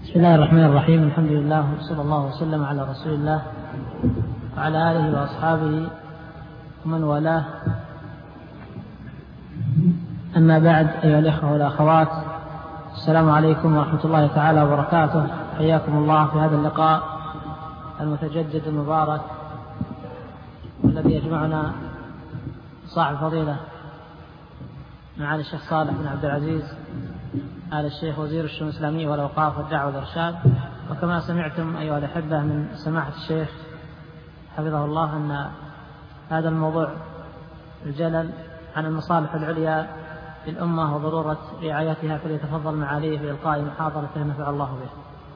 بسم الله الرحمن الرحيم. الحمد لله وصلى الله وسلم على رسول الله وعلى آله وأصحابه ومن والاه. أما بعد، أيها الإخوة والأخوات، السلام عليكم ورحمة الله تعالى وبركاته. حياكم الله في هذا اللقاء المتجدد المبارك والذي يجمعنا صاحب الفضيلة معالي الشيخ صالح بن عبد العزيز آل الشيخ وزير الشؤون الإسلامية والأوقاف والدعوة والإرشاد. وكما سمعتم أيها الأحبة من سماحة الشيخ حفظه الله أن هذا الموضوع الجلل عن المصالح العليا للأمة وضرورة رعايتها، فليتفضل معاليه بإلقاء محاضرته نفع الله به.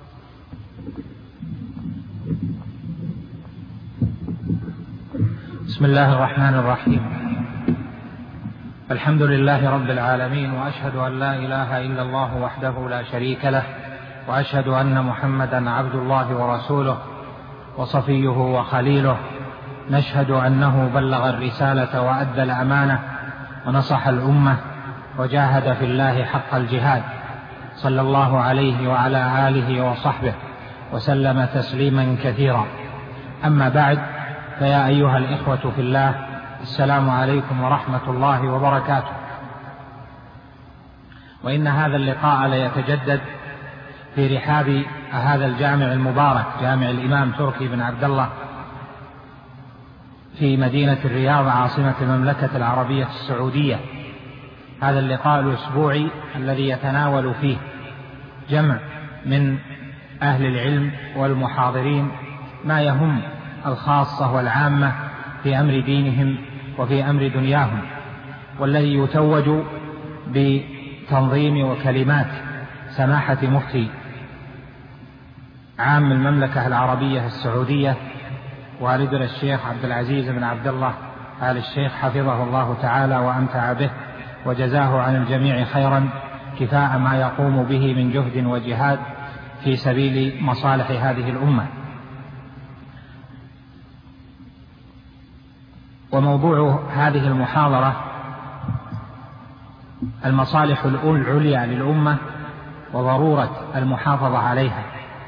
بسم الله الرحمن الرحيم. الحمد لله رب العالمين، وأشهد أن لا إله إلا الله وحده لا شريك له، وأشهد أن محمدا عبد الله ورسوله وصفيه وخليله. نشهد أنه بلغ الرسالة وأدى الأمانة ونصح الأمة وجاهد في الله حق الجهاد، صلى الله عليه وعلى آله وصحبه وسلم تسليما كثيرا. أما بعد، فيا أيها الإخوة في الله، السلام عليكم ورحمة الله وبركاته. وإن هذا اللقاء ليتجدد في رحاب هذا الجامع المبارك، جامع الإمام تركي بن عبد الله في مدينة الرياض عاصمة المملكة العربية السعودية. هذا اللقاء الأسبوعي الذي يتناول فيه جمع من أهل العلم والمحاضرين ما يهم الخاصة والعامة في أمر دينهم وفي أمر دنياهم، والذي يتوج بتنظيم وكلمات سماحة مفتي عام المملكة العربية السعودية والدنا الشيخ عبد العزيز بن عبد الله آل الشيخ، حفظه الله تعالى وأمتع به وجزاه عن الجميع خيرا كفاء ما يقوم به من جهد وجهاد في سبيل مصالح هذه الأمة. وموضوع هذه المحاضرة المصالح العليا للأمة وضرورة المحافظة عليها.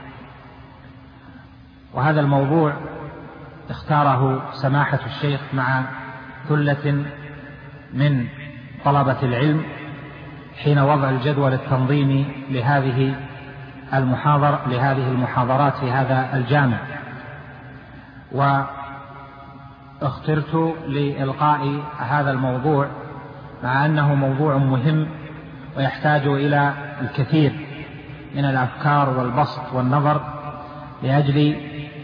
وهذا الموضوع اختاره سماحة الشيخ مع ثلة من طلبة العلم حين وضع الجدول التنظيمي لهذه المحاضرات في هذا الجامع. واخترت لإلقاء هذا الموضوع مع أنه موضوع مهم ويحتاج إلى الكثير من الأفكار والبسط والنظر لأجل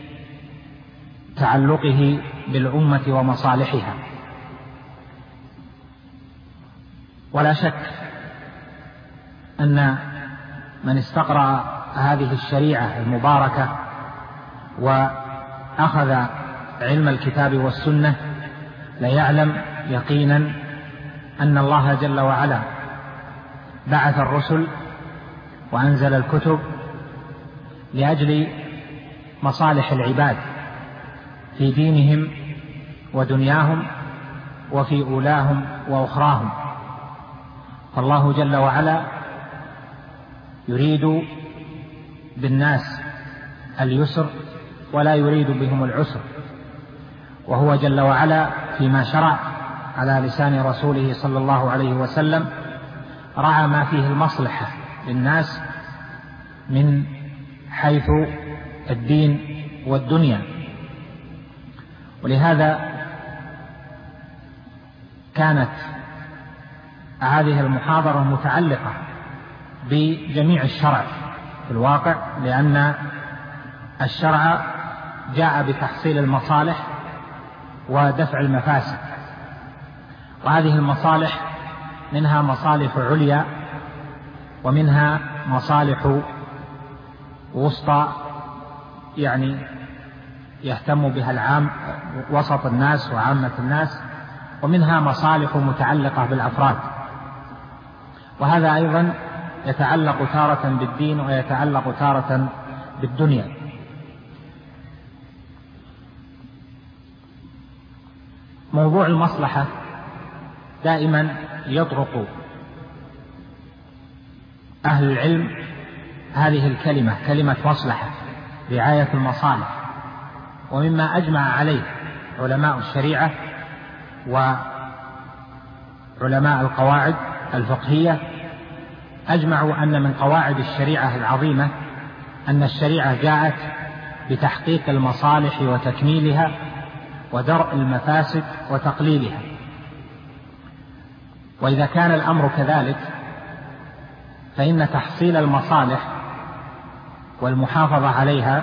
تعلقه بالأمة ومصالحها. ولا شك أن من استقرأ هذه الشريعة المباركة وأخذ علم الكتاب والسنة ليعلم يقينا أن الله جل وعلا بعث الرسل وأنزل الكتب لأجل مصالح العباد في دينهم ودنياهم وفي أولاهم وأخراهم. فالله جل وعلا يريد بالناس اليسر ولا يريد بهم العسر، وهو جل وعلا فيما شرع على لسان رسوله صلى الله عليه وسلم رعى ما فيه المصلحة للناس من حيث الدين والدنيا. ولهذا كانت هذه المحاضرة متعلقة بجميع الشرع في الواقع، لأن الشرع جاء بتحصيل المصالح ودفع المفاسد، وهذه المصالح منها مصالح عليا ومنها مصالح وسطى، يعني يهتم بها العام وسط الناس وعامة الناس، ومنها مصالح متعلقة بالأفراد. وهذا أيضا يتعلق تارة بالدين ويتعلق تارة بالدنيا. موضوع المصلحة دائما يطرق أهل العلم هذه الكلمة كلمة مصلحة، رعاية المصالح، ومما أجمع عليه علماء الشريعة وعلماء القواعد الفقهية، أجمعوا أن من قواعد الشريعة العظيمة أن الشريعة جاءت بتحقيق المصالح وتكميلها ودرء المفاسد وتقليلها. وإذا كان الأمر كذلك فإن تحصيل المصالح والمحافظة عليها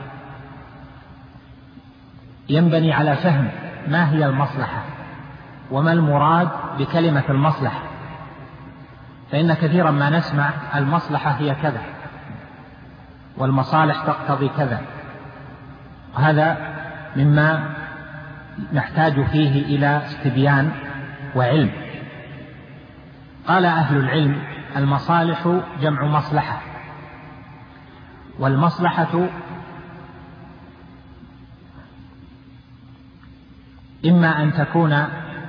ينبني على فهم ما هي المصلحة وما المراد بكلمة المصلحة، فإن كثيرا ما نسمع المصلحة هي كذا والمصالح تقتضي كذا، وهذا مما نحتاج فيه إلى استبيان وعلم. قال أهل العلم: المصالح جمع مصلحة، والمصلحة إما أن تكون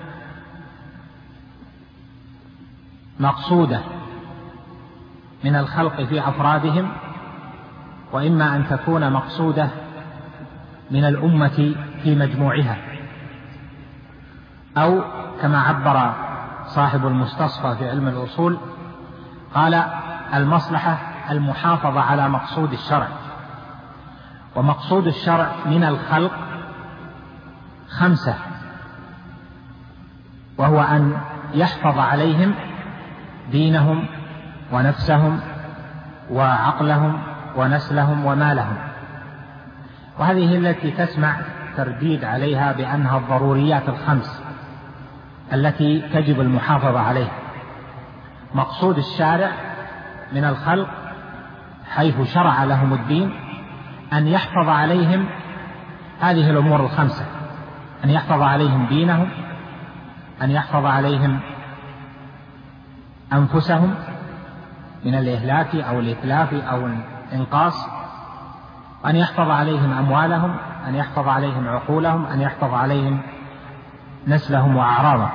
مقصودة من الخلق في أفرادهم، وإما أن تكون مقصودة من الأمة في مجموعها، أو كما عبر صاحب المستصفى في علم الأصول قال: المصلحة المحافظة على مقصود الشرع. ومقصود الشرع من الخلق 5، وهو أن يحفظ عليهم دينهم ونفسهم وعقلهم ونسلهم ومالهم، وهذه التي تسمع ترديد عليها بأنها الضروريات ال5 التي تجب المحافظة عليها. مقصود الشارع من الخلق حيث شرع لهم الدين أن يحفظ عليهم هذه الأمور ال5، أن يحفظ عليهم دينهم، أن يحفظ عليهم أنفسهم من الإهلاك أو الإتلاف أو الإنقاص، أن يحفظ عليهم أموالهم، أن يحفظ عليهم عقولهم، أن يحفظ عليهم نسلهم وأعراضهم.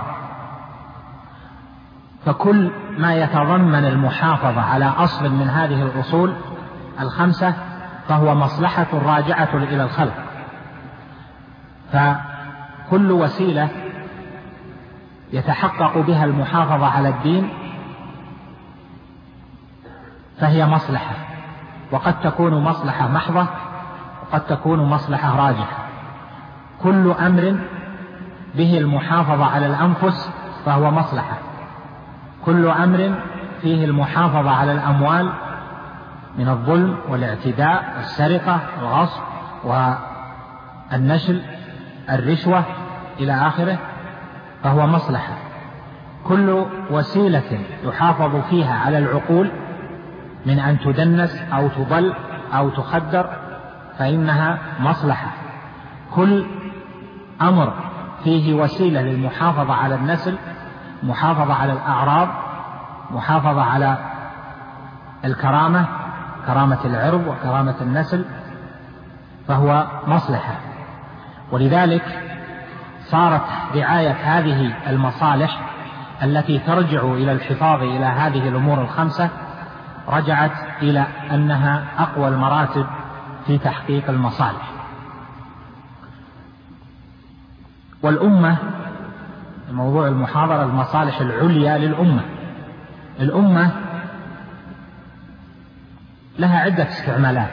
فكل ما يتضمن المحافظة على أصل من هذه الأصول ال5 فهو مصلحة راجعة إلى الخلق. فكل وسيلة يتحقق بها المحافظة على الدين فهي مصلحة، وقد تكون مصلحة محضة وقد تكون مصلحة راجحة. كل أمر به المحافظة على الأنفس فهو مصلحة، كل أمر فيه المحافظة على الأموال من الظلم والاعتداء والسرقة والغصب والنشل الرشوة إلى آخره فهو مصلحة. كل وسيلة يحافظ فيها على العقول من أن تدنس أو تضل أو تخدر فإنها مصلحة. كل أمر فيه وسيلة للمحافظة على النسل، محافظة على الأعراض، محافظة على الكرامة، كرامة العرض وكرامة النسل، فهو مصلحة. ولذلك صارت رعاية هذه المصالح التي ترجع إلى الحفاظ إلى هذه الأمور ال5 رجعت إلى أنها أقوى المراتب في تحقيق المصالح. والأمة، موضوع المحاضرة المصالح العليا للأمة. الأمة لها عدة استعمالات.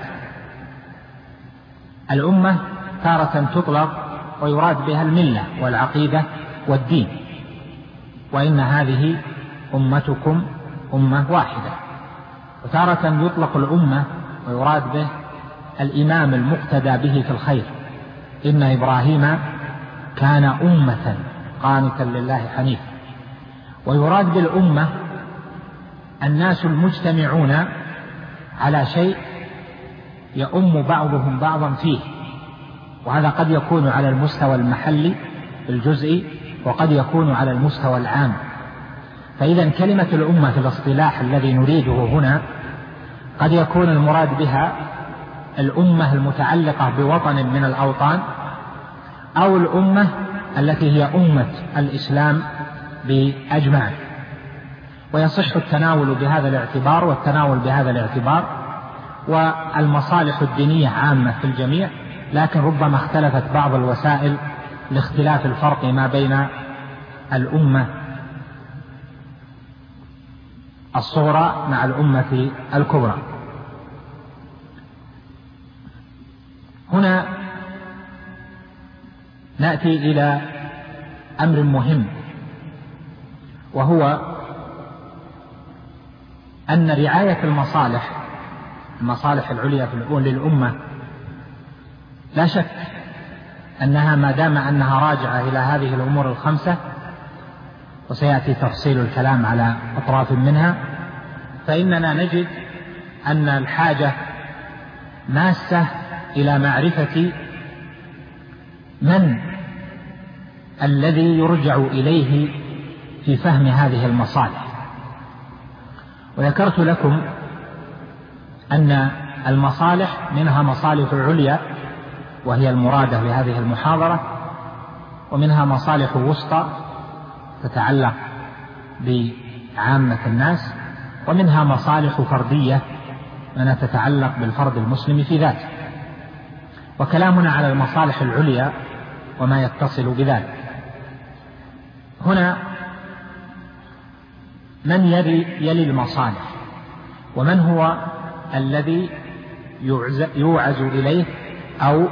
الأمة تارة تطلق ويراد بها الملة والعقيدة والدين، وإن هذه أمتكم أمة واحدة. وتارة يطلق الأمة ويراد به الإمام المقتدى به في الخير، إن إبراهيم كان أمة قانتا لله حنيفا. ويراد بالأمة الناس المجتمعون على شيء يؤم بعضهم بعضا فيه، وهذا قد يكون على المستوى المحلي الجزئي وقد يكون على المستوى العام. فإذا كلمة الأمة في الاصطلاح الذي نريده هنا قد يكون المراد بها الأمة المتعلقة بوطن من الأوطان، أو الأمة التي هي أمة الإسلام بأجمعه. ويصح التناول بهذا الاعتبار والتناول بهذا الاعتبار، والمصالح الدينية عامة في الجميع، لكن ربما اختلفت بعض الوسائل لاختلاف الفرق ما بين الأمة الصغرى مع الأمة الكبرى. هنا نأتي إلى أمر مهم، وهو أن رعاية المصالح العليا للأمة لا شك أنها ما دام أنها راجعة إلى هذه الأمور الخمسة، وسيأتي تفصيل الكلام على أطراف منها، فإننا نجد أن الحاجة ماسة إلى معرفة من الذي يرجع إليه في فهم هذه المصالح. وذكرت لكم أن المصالح منها مصالح عليا وهي المرادة لهذه المحاضرة، ومنها مصالح وسطى تتعلق بعامة الناس، ومنها مصالح فردية أنها تتعلق بالفرد المسلم في ذاته. وكلامنا على المصالح العليا وما يتصل بذلك. هنا من يلي المصالح، ومن هو الذي يوعز إليه أو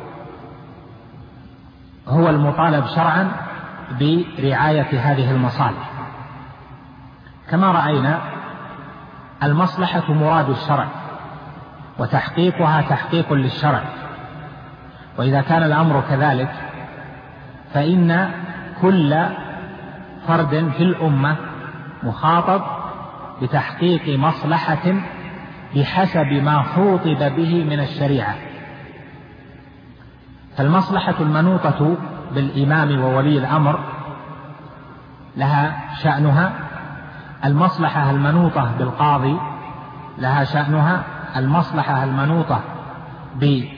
هو المطالب شرعا برعاية هذه المصالح. كما رأينا المصلحة مراد الشرع، وتحقيقها تحقيق للشرع، وإذا كان الأمر كذلك فإن كل فرد في الأمة مخاطب بتحقيق مصلحة بحسب ما خوطب به من الشريعة. فالمصلحة المنوطة بالإمام وولي الأمر لها شأنها، المصلحة المنوطة بالقاضي لها شأنها، المصلحة المنوطة برجال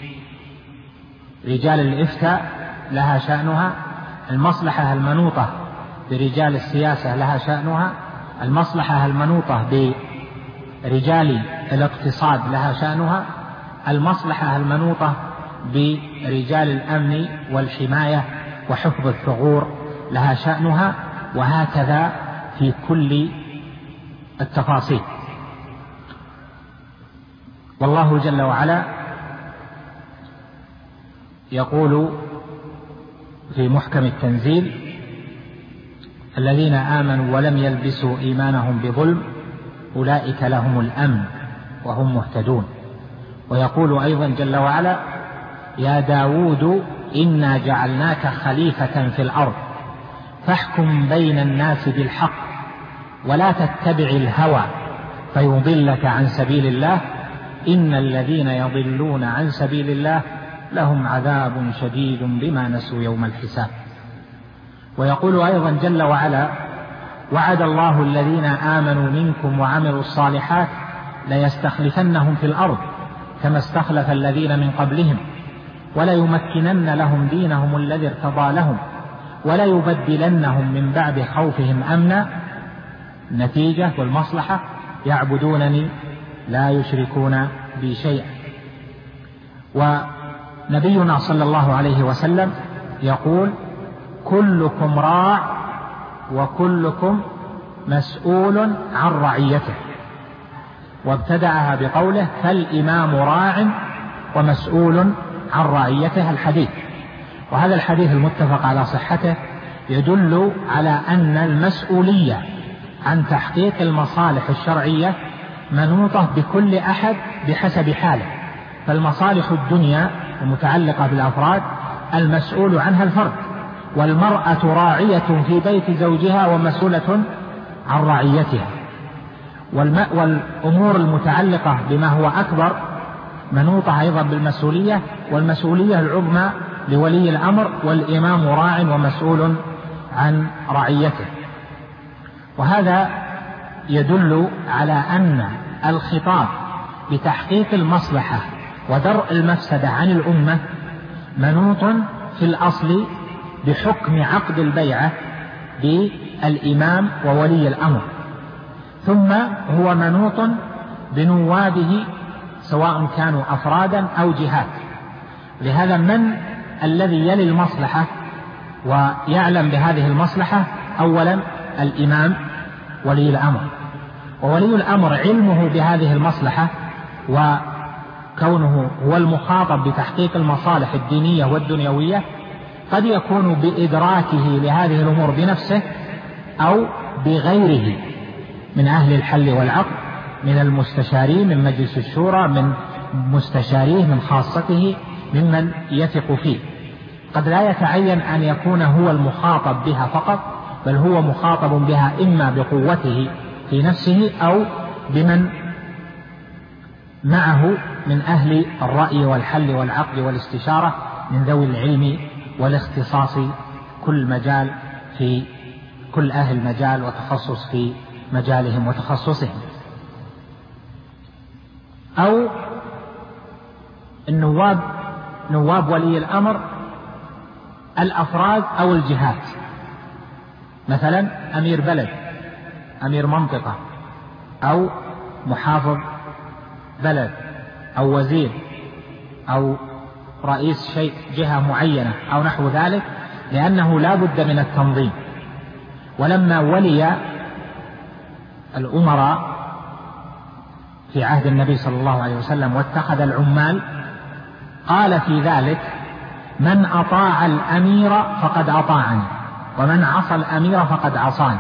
الإفتاء لها شأنها، المصلحة المنوطة برجال السياسة لها شأنها، المصلحة المنوطة برجال الاقتصاد لها شأنها، المصلحة المنوطة برجال الأمن والحماية وحفظ الثغور لها شأنها، وهكذا في كل التفاصيل. والله جل وعلا يقول في محكم التنزيل: الذين آمنوا ولم يلبسوا إيمانهم بظلم أولئك لهم الأمن وهم مهتدون. ويقول أيضا جل وعلا: يا داود إنا جعلناك خليفة في الأرض فاحكم بين الناس بالحق ولا تتبع الهوى فيضلك عن سبيل الله إن الذين يضلون عن سبيل الله لهم عذاب شديد بما نسوا يوم الحساب. ويقول أيضا جل وعلا: وعد الله الذين آمنوا منكم وعملوا الصالحات ليستخلفنهم في الأرض كما استخلف الذين من قبلهم وليمكنن لهم دينهم الذي ارتضى لهم وليبدلنهم من بعد خوفهم أمنا. النتيجة والمصلحة: يعبدونني لا يشركون بي شيئا. ونبينا صلى الله عليه وسلم يقول: كلكم راع وكلكم مسؤول عن رعيته، وابتدأها بقوله: فالإمام راع ومسؤول عن رعيته الحديث. وهذا الحديث المتفق على صحته يدل على أن المسؤولية عن تحقيق المصالح الشرعية منوطة بكل أحد بحسب حاله. فالمصالح الدنيا المتعلقة بالأفراد المسؤول عنها الفرد، والمرأة راعية في بيت زوجها ومسؤولة عن رعيتها. والأمور المتعلقة بما هو أكبر منوطة أيضا بالمسؤولية، والمسؤولية العظمى لولي الأمر، والإمام راع ومسؤول عن رعيته. وهذا يدل على أن الخطاب بتحقيق المصلحة ودرء المفسدة عن الأمة منوط في الأصل بحكم عقد البيعة بالإمام وولي الأمر، ثم هو منوط بنوابه سواء كانوا أفرادا أو جهات. لهذا من الذي يلي المصلحة ويعلم بهذه المصلحة؟ أولا الإمام ولي الأمر، وولي الأمر علمه بهذه المصلحة وكونه هو المخاطب بتحقيق المصالح الدينية والدنيوية قد يكون بإدراكه لهذه الأمور بنفسه أو بغيره من أهل الحل والعقد، من المستشارين، من مجلس الشورى، من مستشاريه، من خاصته، ممن يثق فيه. قد لا يتعين أن يكون هو المخاطب بها فقط، بل هو مخاطب بها إما بقوته في نفسه أو بمن معه من أهل الرأي والحل والعقد والاستشارة من ذوي العلم والاختصاص، كل مجال في كل أهل مجال وتخصص في مجالهم وتخصصهم، أو النواب، نواب ولي الأمر الأفراد أو الجهات، مثلا أمير بلد، أمير منطقة، أو محافظ بلد، أو وزير، أو رئيس شيء جهة معينة أو نحو ذلك، لأنه لا بد من التنظيم. ولما ولي الأمراء في عهد النبي صلى الله عليه وسلم واتخذ العمال، قال في ذلك: من أطاع الأمير فقد أطاعني، ومن عصى الأمير فقد عصاني،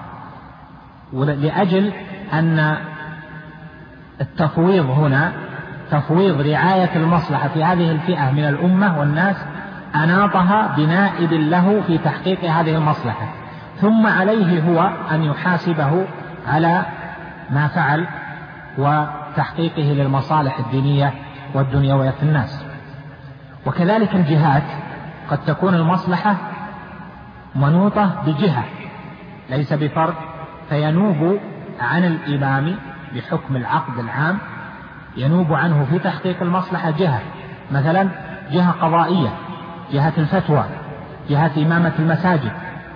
لأجل أن التفويض هنا تفويض رعاية المصلحة في هذه الفئة من الأمة والناس، أناطها بنائب له في تحقيق هذه المصلحة، ثم عليه هو أن يحاسبه على ما فعل وتحقيقه للمصالح الدينية والدنيوية في الناس. وكذلك الجهات، قد تكون المصلحة منوطة بجهة ليس بفرد، فينوب عن الإمام بحكم العقد العام، ينوب عنه في تحقيق المصلحة جهة، مثلا جهة قضائية، جهة الفتوى، جهة إمامة المساجد.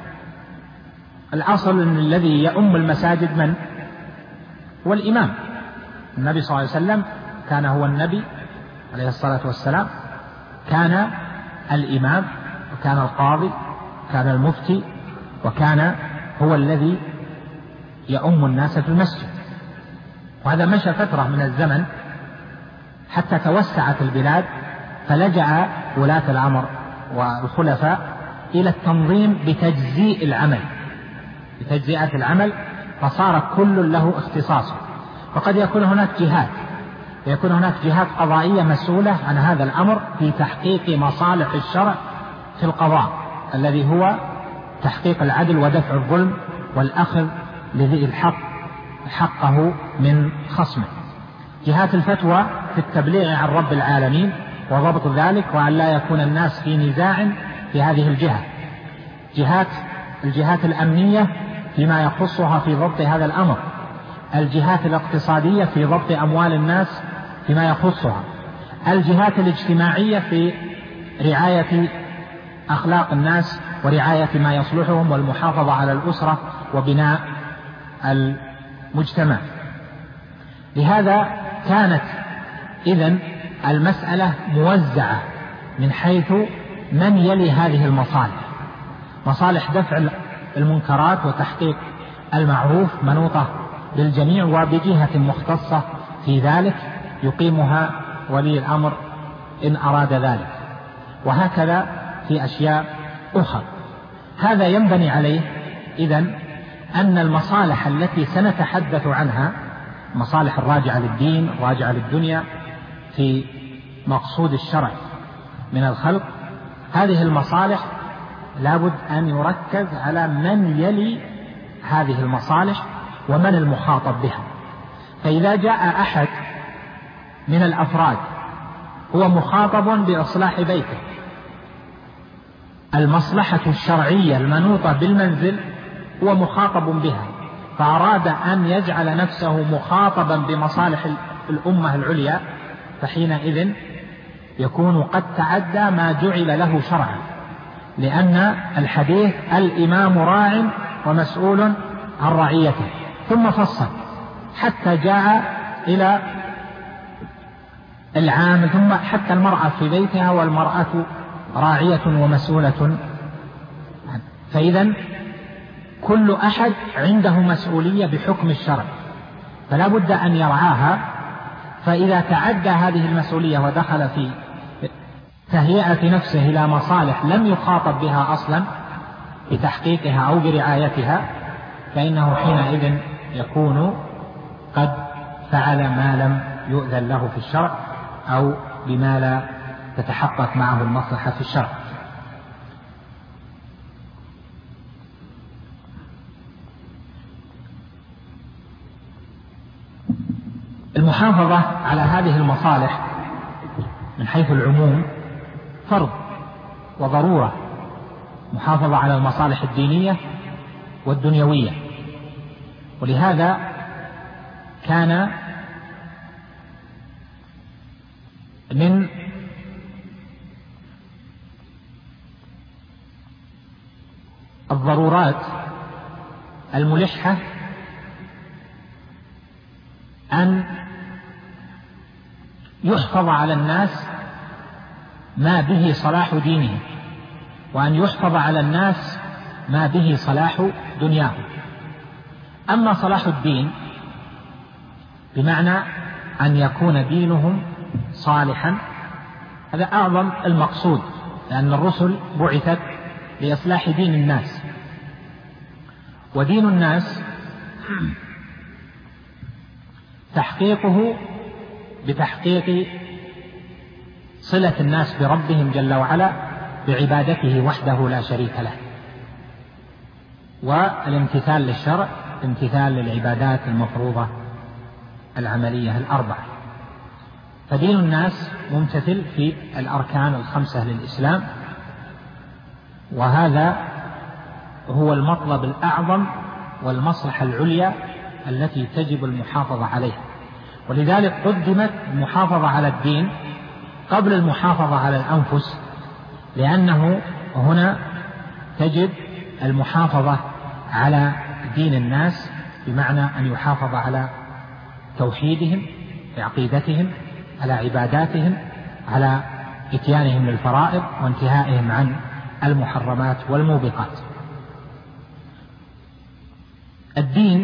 الأصل أن الذي يؤم المساجد من؟ هو الإمام. النبي صلى الله عليه وسلم كان هو النبي عليه الصلاة والسلام، كان الإمام، وكان القاضي، كان المفتي، وكان هو الذي يؤم الناس في المسجد. وهذا مشى فترة من الزمن حتى توسعت البلاد، فلجأ ولاة الأمر والخلفاء إلى التنظيم بتجزيء العمل، بتجزئة العمل، فصار كل له اختصاصه. وقد يكون هناك جهات، يكون هناك جهات قضائية مسؤولة عن هذا الأمر في تحقيق مصالح الشرع في القضاء، الذي هو تحقيق العدل ودفع الظلم والأخذ لذي الحق حقه من خصمه. جهات الفتوى في التبليغ عن رب العالمين وضبط ذلك، وأن لا يكون الناس في نزاع في هذه الجهة. الجهات الأمنية فيما يخصها في ضبط هذا الأمر. الجهات الاقتصادية في ضبط أموال الناس فيما يخصها. الجهات الاجتماعية في رعاية أخلاق الناس ورعاية ما يصلحهم والمحافظة على الأسرة وبناء المجتمع. لهذا كانت إذن المسألة موزعة من حيث من يلي هذه المصالح. مصالح دفع المنكرات وتحقيق المعروف منوطة بالجميع، وبجهة مختصة في ذلك يقيمها ولي الأمر إن أراد ذلك، وهكذا في أشياء أخرى. هذا ينبني عليه إذن أن المصالح التي سنتحدث عنها، مصالح الراجعة للدين، الراجعة للدنيا في مقصود الشرع من الخلق، هذه المصالح لابد أن يركز على من يلي هذه المصالح ومن المخاطب بها. فإذا جاء أحد من الأفراد هو مخاطب بإصلاح بيته، المصلحة الشرعية المنوطة بالمنزل هو مخاطب بها، فأراد أن يجعل نفسه مخاطبا بمصالح الأمة العليا، فحينئذ يكون قد تعدى ما جعل له شرعا، لأن الحديث الإمام راع ومسؤول عن رعيته، ثم فصل حتى جاء إلى العام، ثم حتى المرأة في بيتها، والمرأة راعية ومسؤولة. فإذا كل أحد عنده مسؤولية بحكم الشرع، فلا بد أن يرعاها. فإذا تعدى هذه المسؤولية ودخل في تهيئة نفسه إلى مصالح لم يخاطب بها أصلا بتحقيقها أو برعايتها، فإنه حينئذ يكون قد فعل ما لم يؤذن له في الشرع أو بما لا تتحقق معه المصلحة في الشرع. المحافظة على هذه المصالح من حيث العموم فرض وضرورة، محافظة على المصالح الدينية والدنيوية. ولهذا كان من الضرورات الملحة أن يحفظ على الناس ما به صلاح دينهم، وأن يحفظ على الناس ما به صلاح دنياهم. أما صلاح الدين بمعنى أن يكون دينهم صالحا، هذا أعظم المقصود، لأن الرسل بعثت لإصلاح دين الناس، ودين الناس تحقيقه بتحقيق صلة الناس بربهم جل وعلا بعبادته وحده لا شريك له، والامتثال للشرع، امتثال للعبادات المفروضة العملية الأربعة. فدين الناس ممتثل في الأركان الخمسة للإسلام، وهذا هو المطلب الأعظم والمصلحة العليا التي تجب المحافظة عليها. ولذلك قدمت المحافظة على الدين قبل المحافظة على الأنفس، لأنه هنا تجد المحافظة على دين الناس بمعنى أن يحافظ على توحيدهم، عقيدتهم، على عباداتهم، على إتيانهم للفرائض وانتهائهم عن المحرمات والموبقات. الدين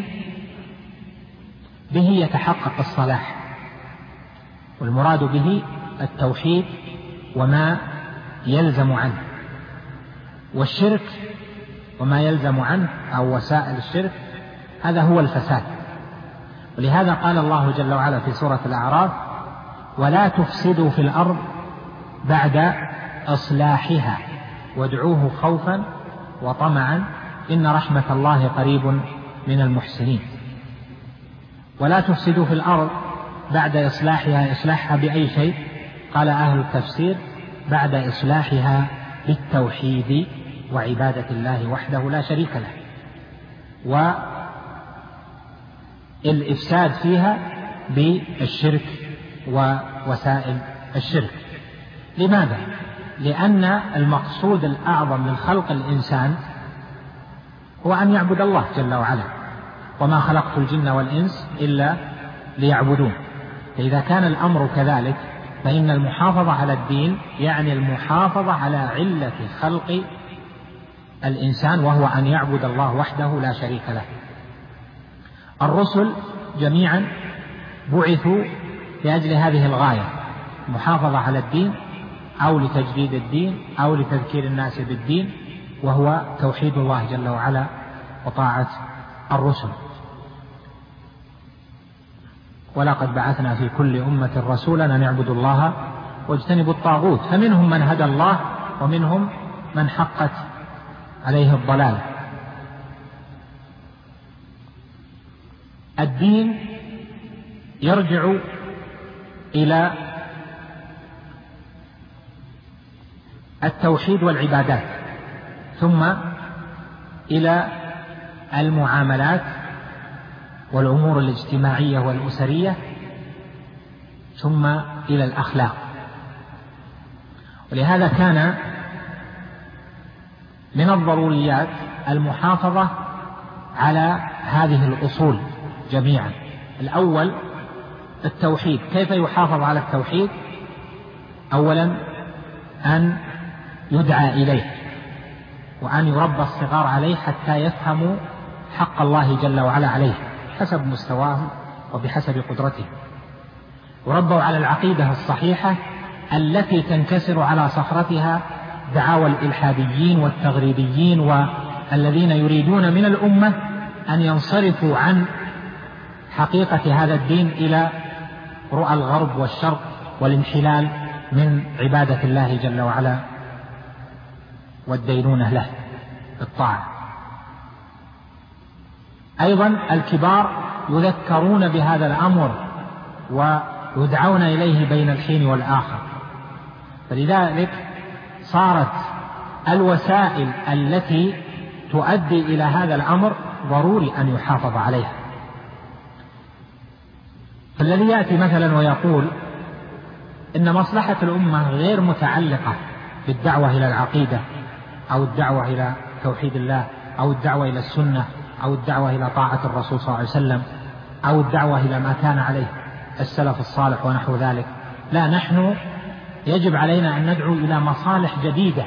به يتحقق الصلاح، والمراد به التوحيد وما يلزم عنه، والشرك وما يلزم عنه أو وسائل الشرك، هذا هو الفساد. ولهذا قال الله جل وعلا في سورة الأعراف: ولا تفسدوا في الأرض بعد إصلاحها وادعوه خوفا وطمعا إن رحمة الله قريب من المحسنين. ولا تفسدوا في الأرض بعد إصلاحها، إصلاحها بأي شيء؟ قال أهل التفسير: بعد إصلاحها بالتوحيد وعبادة الله وحده لا شريك له، والإفساد فيها بالشرك ووسائل الشرك. لماذا؟ لأن المقصود الأعظم من خلق الإنسان هو أن يعبد الله جل وعلا، وما خلقت الجن والإنس إلا ليعبدون. فإذا كان الأمر كذلك فإن المحافظة على الدين يعني المحافظة على علة خلق الإنسان، وهو أن يعبد الله وحده لا شريك له. الرسل جميعا بعثوا لأجل هذه الغاية، المحافظة على الدين أو لتجديد الدين أو لتذكير الناس بالدين، وهو توحيد الله جل وعلا وطاعة الرسل. ولقد بعثنا في كل أمة رسولا أن اعبدوا الله واجتنبوا الطاغوت، فمنهم من هدى الله ومنهم من حقت عليه الضلالة. الدين يرجع إلى التوحيد والعبادات، ثم إلى المعاملات والأمور الاجتماعية والأسرية، ثم إلى الأخلاق. ولهذا كان من الضروريات المحافظة على هذه الأصول جميعا. الأول التوحيد. كيف يحافظ على التوحيد؟ أولا أن يدعى إليه وأن يربى الصغار عليه حتى يفهموا حق الله جل وعلا عليه حسب مستواهم وبحسب قدرتهم، وربوا على العقيدة الصحيحة التي تنكسر على صخرتها دعاوى الإلحاديين والتغريبيين والذين يريدون من الأمة أن ينصرفوا عن حقيقة هذا الدين إلى رؤى الغرب والشرق والانحلال من عبادة الله جل وعلا والدينونة له بالطاعة. أيضا الكبار يذكرون بهذا الأمر ويدعون إليه بين الحين والآخر، فلذلك صارت الوسائل التي تؤدي إلى هذا الأمر ضروري أن يحافظ عليها. فالذي يأتي مثلا ويقول إن مصلحة الأمة غير متعلقة بالدعوة إلى العقيدة أو الدعوة إلى توحيد الله أو الدعوة إلى السنة أو الدعوة إلى طاعة الرسول صلى الله عليه وسلم أو الدعوة إلى ما كان عليه السلف الصالح ونحو ذلك، لا، نحن يجب علينا أن ندعو إلى مصالح جديدة.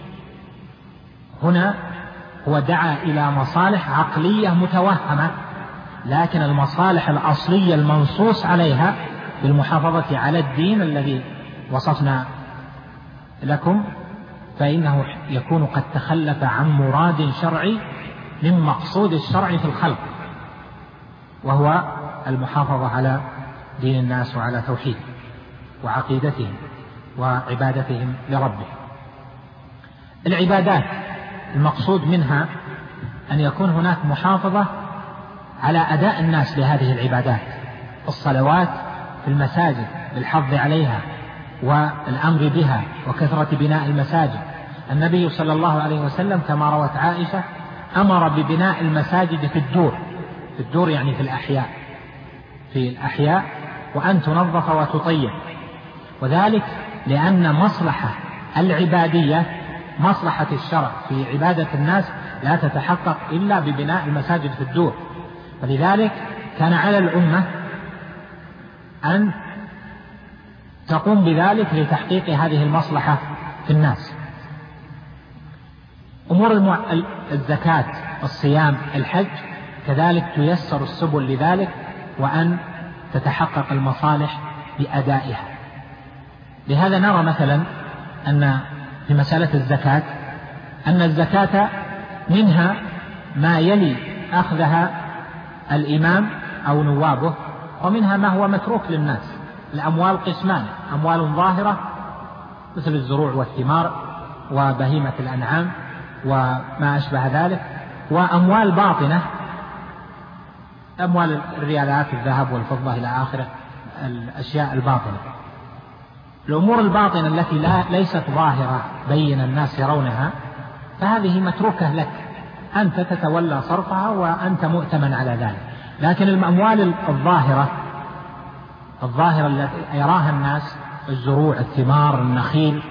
هنا هو دعا إلى مصالح عقلية متوهمة، لكن المصالح الأصلية المنصوص عليها بالمحافظة على الدين الذي وصفنا لكم فإنه يكون قد تخلف عن مراد شرعي من مقصود الشرع في الخلق، وهو المحافظة على دين الناس وعلى توحيد وعقيدتهم وعبادتهم لربهم. العبادات المقصود منها أن يكون هناك محافظة على أداء الناس لهذه العبادات، الصلوات في المساجد بالحظ عليها والأمر بها وكثرة بناء المساجد. النبي صلى الله عليه وسلم كما روت عائشة أمر ببناء المساجد في الدور يعني في الأحياء وأن تنظف وتطيب، وذلك لأن مصلحة العبادية مصلحة الشرع في عبادة الناس لا تتحقق إلا ببناء المساجد في الدور، فلذلك كان على الأمة أن تقوم بذلك لتحقيق هذه المصلحة في الناس. أمور الزكاة، الصيام، الحج كذلك تيسر السبل لذلك وأن تتحقق المصالح بأدائها. لهذا نرى مثلا أن في مسألة الزكاة أن الزكاة منها ما يلي أخذها الإمام أو نوابه، ومنها ما هو متروك للناس. الأموال قسمان: أموال ظاهرة مثل الزروع والثمار وبهيمة الأنعام وما أشبه ذلك، وأموال باطنة، أموال الريالات الذهب والفضة إلى آخره، الأشياء الباطنة. الأمور الباطنة التي ليست ظاهرة بين الناس يرونها فهذه متروكة لك، أنت تتولى صرفها وأنت مؤتمن على ذلك. لكن الأموال الظاهرة التي يراها الناس، الزروع، الثمار، النخيل،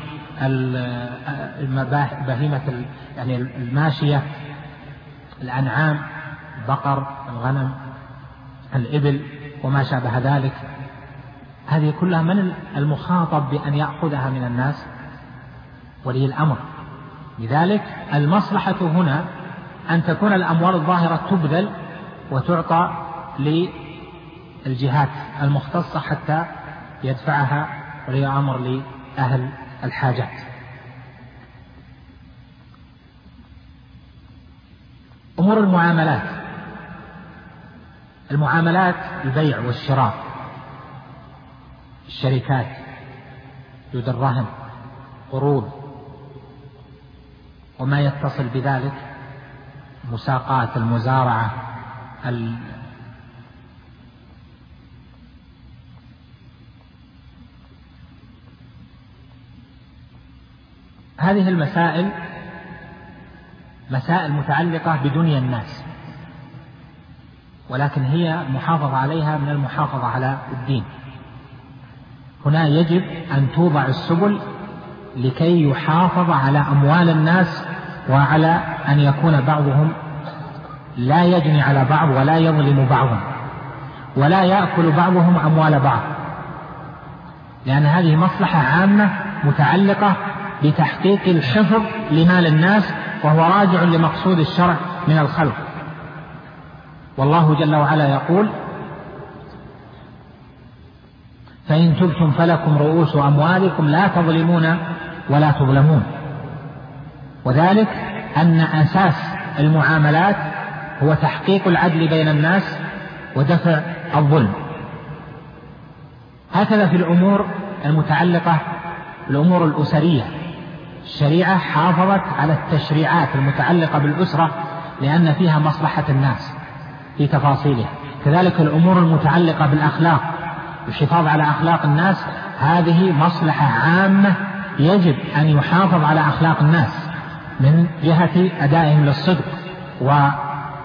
بهيمة يعني الماشية، الأنعام، البقر، الغنم، الإبل وما شابه ذلك، هذه كلها من المخاطب بأن يأخذها من الناس ولي الأمر. لذلك المصلحة هنا أن تكون الأموال الظاهرة تبذل وتعطى للجهات المختصة حتى يدفعها ولي أمر لأهل الحاجات. أمور المعاملات البيع والشراء، الشركات، جود الرهن، قروض وما يتصل بذلك، مساقات، المزارعة، هذه المسائل مسائل متعلقة بدنيا الناس، ولكن هي محافظة عليها من المحافظة على الدين. هنا يجب أن توضع السبل لكي يحافظ على أموال الناس وعلى أن يكون بعضهم لا يجني على بعض ولا يظلم بعضهم ولا يأكل بعضهم أموال بعض، لأن هذه مصلحة عامة متعلقة بتحقيق الحفظ لمال الناس، وهو راجع لمقصود الشرع من الخلق. والله جل وعلا يقول: فإن تبتم فلكم رؤوس أموالكم لا تظلمون ولا تظلمون. وذلك أن أساس المعاملات هو تحقيق العدل بين الناس ودفع الظلم. هكذا في الأمور المتعلقة بالأمور الأسرية، الشريعة حافظت على التشريعات المتعلقة بالأسرة لأن فيها مصلحة الناس في تفاصيلها. كذلك الأمور المتعلقة بالأخلاق، الحفاظ على أخلاق الناس، هذه مصلحة عامة يجب أن يحافظ على أخلاق الناس من جهة أدائهم للصدق وترك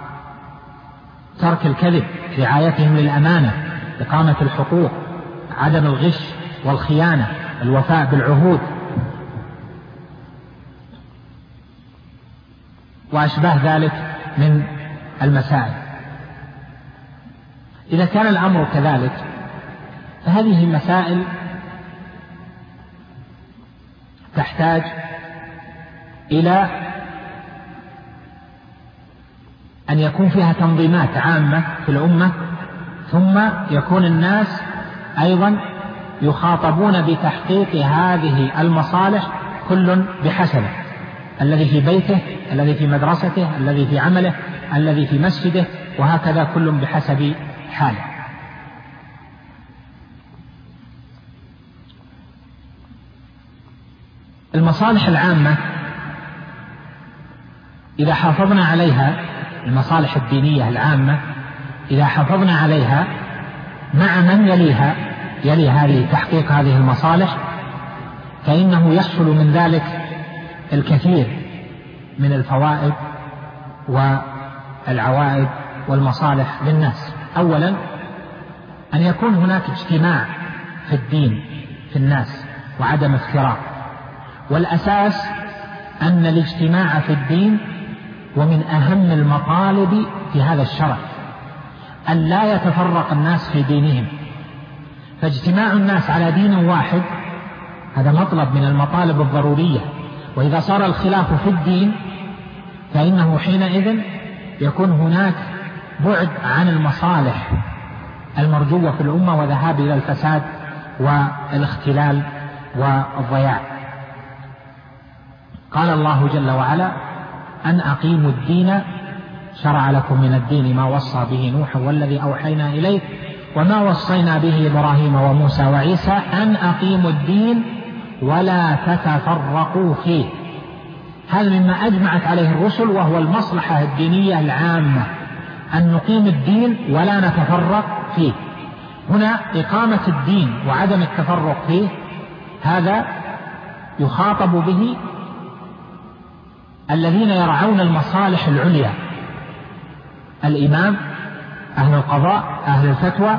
الكذب، رعايتهم للأمانة، إقامة الحقوق، عدم الغش والخيانة، الوفاء بالعهود وأشباه ذلك من المسائل. إذا كان الأمر كذلك فهذه مسائل تحتاج إلى أن يكون فيها تنظيمات عامة في الأمة، ثم يكون الناس أيضا يخاطبون بتحقيق هذه المصالح كل بحسبه، الذي في بيته، الذي في مدرسته، الذي في عمله، الذي في مسجده، وهكذا كل بحسب حاله. المصالح العامة إذا حافظنا عليها، المصالح الدينية العامة إذا حافظنا عليها مع من يلي هذه تحقيق هذه المصالح، فإنه يحصل من ذلك الكثير من الفوائد والعوائد والمصالح للناس. أولا أن يكون هناك اجتماع في الدين في الناس وعدم افتراق، والأساس أن الاجتماع في الدين ومن أهم المطالب في هذا الشرع أن لا يتفرق الناس في دينهم، فاجتماع الناس على دين واحد هذا مطلب من المطالب الضرورية. وإذا صار الخلاف في الدين فإنه حينئذ يكون هناك بعد عن المصالح المرجوة في الأمة وذهاب إلى الفساد والاختلال والضياع. قال الله جل وعلا: أن أقيموا الدين شرع لكم من الدين ما وصى به نوح والذي أوحينا إليك وما وصينا به إبراهيم وموسى وعيسى أن أقيموا الدين ولا تتفرقوا فيه. هذا مما أجمعت عليه الرسل، وهو المصلحة الدينية العامة أن نقيم الدين ولا نتفرق فيه. هنا إقامة الدين وعدم التفرق فيه هذا يخاطب به الذين يرعون المصالح العليا، الإمام، أهل القضاء، أهل الفتوى،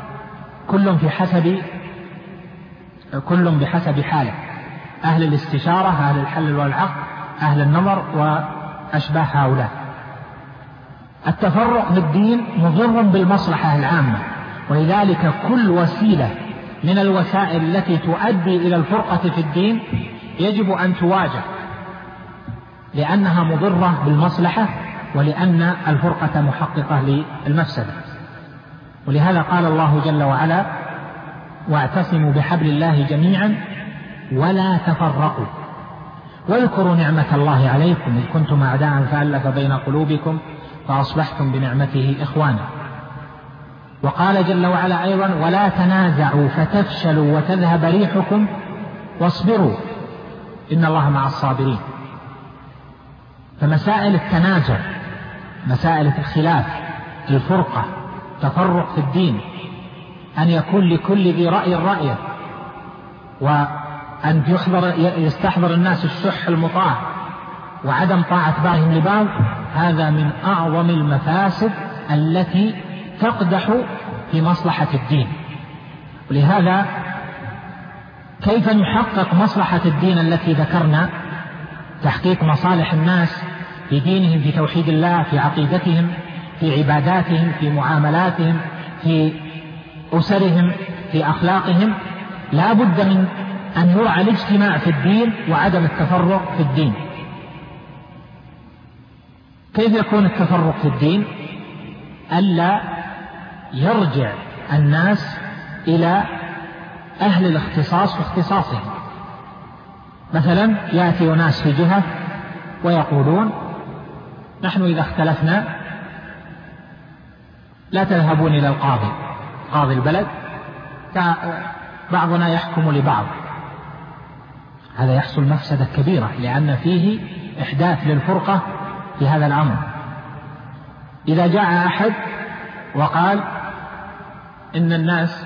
كل بحسب حاله، أهل الاستشارة، أهل الحل والعقد، أهل النظر وأشباه هؤلاء. التفرق بالدين مضر بالمصلحة العامة، ولذلك كل وسيلة من الوسائل التي تؤدي إلى الفرقة في الدين يجب أن تواجه، لأنها مضرة بالمصلحة ولأن الفرقة محققة للمفسدة. ولهذا قال الله جل وعلا: واعتصموا بحبل الله جميعا ولا تفرقوا واذكروا نعمة الله عليكم إذ كنتم أعداء فألف بين قلوبكم فأصبحتم بنعمته إخوانا. وقال جل وعلا أيضا: ولا تنازعوا فتفشلوا وتذهب ريحكم واصبروا إن الله مع الصابرين. فمسائل التنازع، مسائل الخلاف، الفرقة، تفرق في الدين، أن يكون لكل ذي رأي رأيه، وأن يستحضر الناس الشح المطاع وعدم طاعة بعضهم لبعض، هذا من أعظم المفاسد التي تقدح في مصلحة الدين. ولهذا كيف نحقق مصلحة الدين التي ذكرنا؟ تحقيق مصالح الناس في دينهم، في توحيد الله، في عقيدتهم، في عباداتهم، في معاملاتهم، في أسرهم، في أخلاقهم. لا بد من أن يرعى الاجتماع في الدين وعدم التفرق في الدين. كيف يكون التفرق في الدين؟ ألا يرجع الناس إلى أهل الاختصاص واختصاصهم. مثلا يأتي ناس في جهة ويقولون نحن إذا اختلفنا لا تذهبون إلى قاضي البلد، بعضنا يحكم لبعض. هذا يحصل مفسدة كبيرة، لأن فيه إحداث للفرقة في هذا الأمر. إذا جاء أحد وقال إن الناس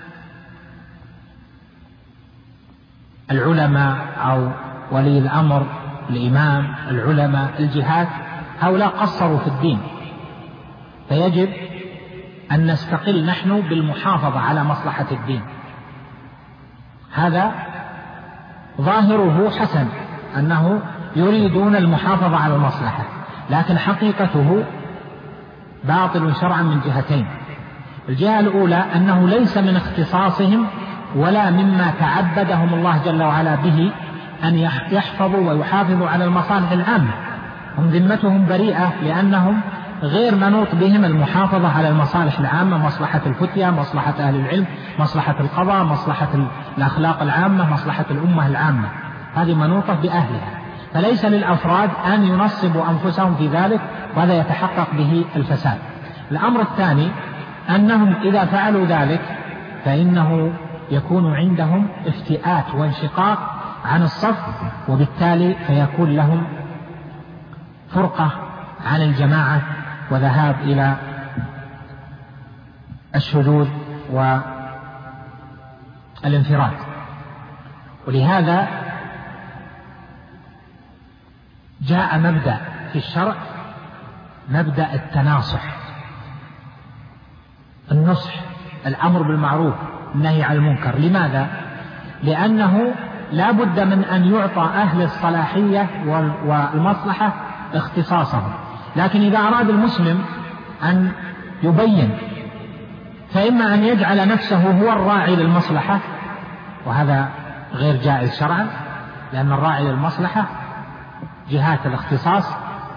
العلماء أو ولي الأمر، الإمام، العلماء، الجهات، هؤلاء قصروا في الدين، فيجب أن نستقل نحن بالمحافظة على مصلحة الدين. هذا ظاهره حسن، أنه يريدون المحافظة على المصلحة، لكن حقيقته باطل شرعا من جهتين. الجهة الأولى أنه ليس من اختصاصهم ولا مما تعبدهم الله جل وعلا به أن يحفظوا ويحافظوا على المصالح العامة. هم ذمتهم بريئة، لأنهم غير منوط بهم المحافظة على المصالح العامة، مصلحة الفتية، مصلحة أهل العلم، مصلحة القضاء، مصلحة الأخلاق العامة، مصلحة الأمة العامة، هذه منوطة بأهلها. فليس للأفراد أن ينصبوا أنفسهم في ذلك، وهذا يتحقق به الفساد. الأمر الثاني أنهم إذا فعلوا ذلك فإنه يكون عندهم افتئات وانشقاق عن الصف، وبالتالي فيكون لهم فرقة عن الجماعة وذهاب إلى الشذوذ والانفراد. ولهذا جاء مبدأ في الشرع، مبدأ التناصح، النصح، الأمر بالمعروف، النهي عن المنكر. لماذا؟ لأنه لا بد من أن يعطى أهل الصلاحية والمصلحة اختصاصهم، لكن إذا أراد المسلم أن يبين فإما أن يجعل نفسه هو الراعي للمصلحة، وهذا غير جائز شرعا، لأن الراعي للمصلحة جهات الاختصاص،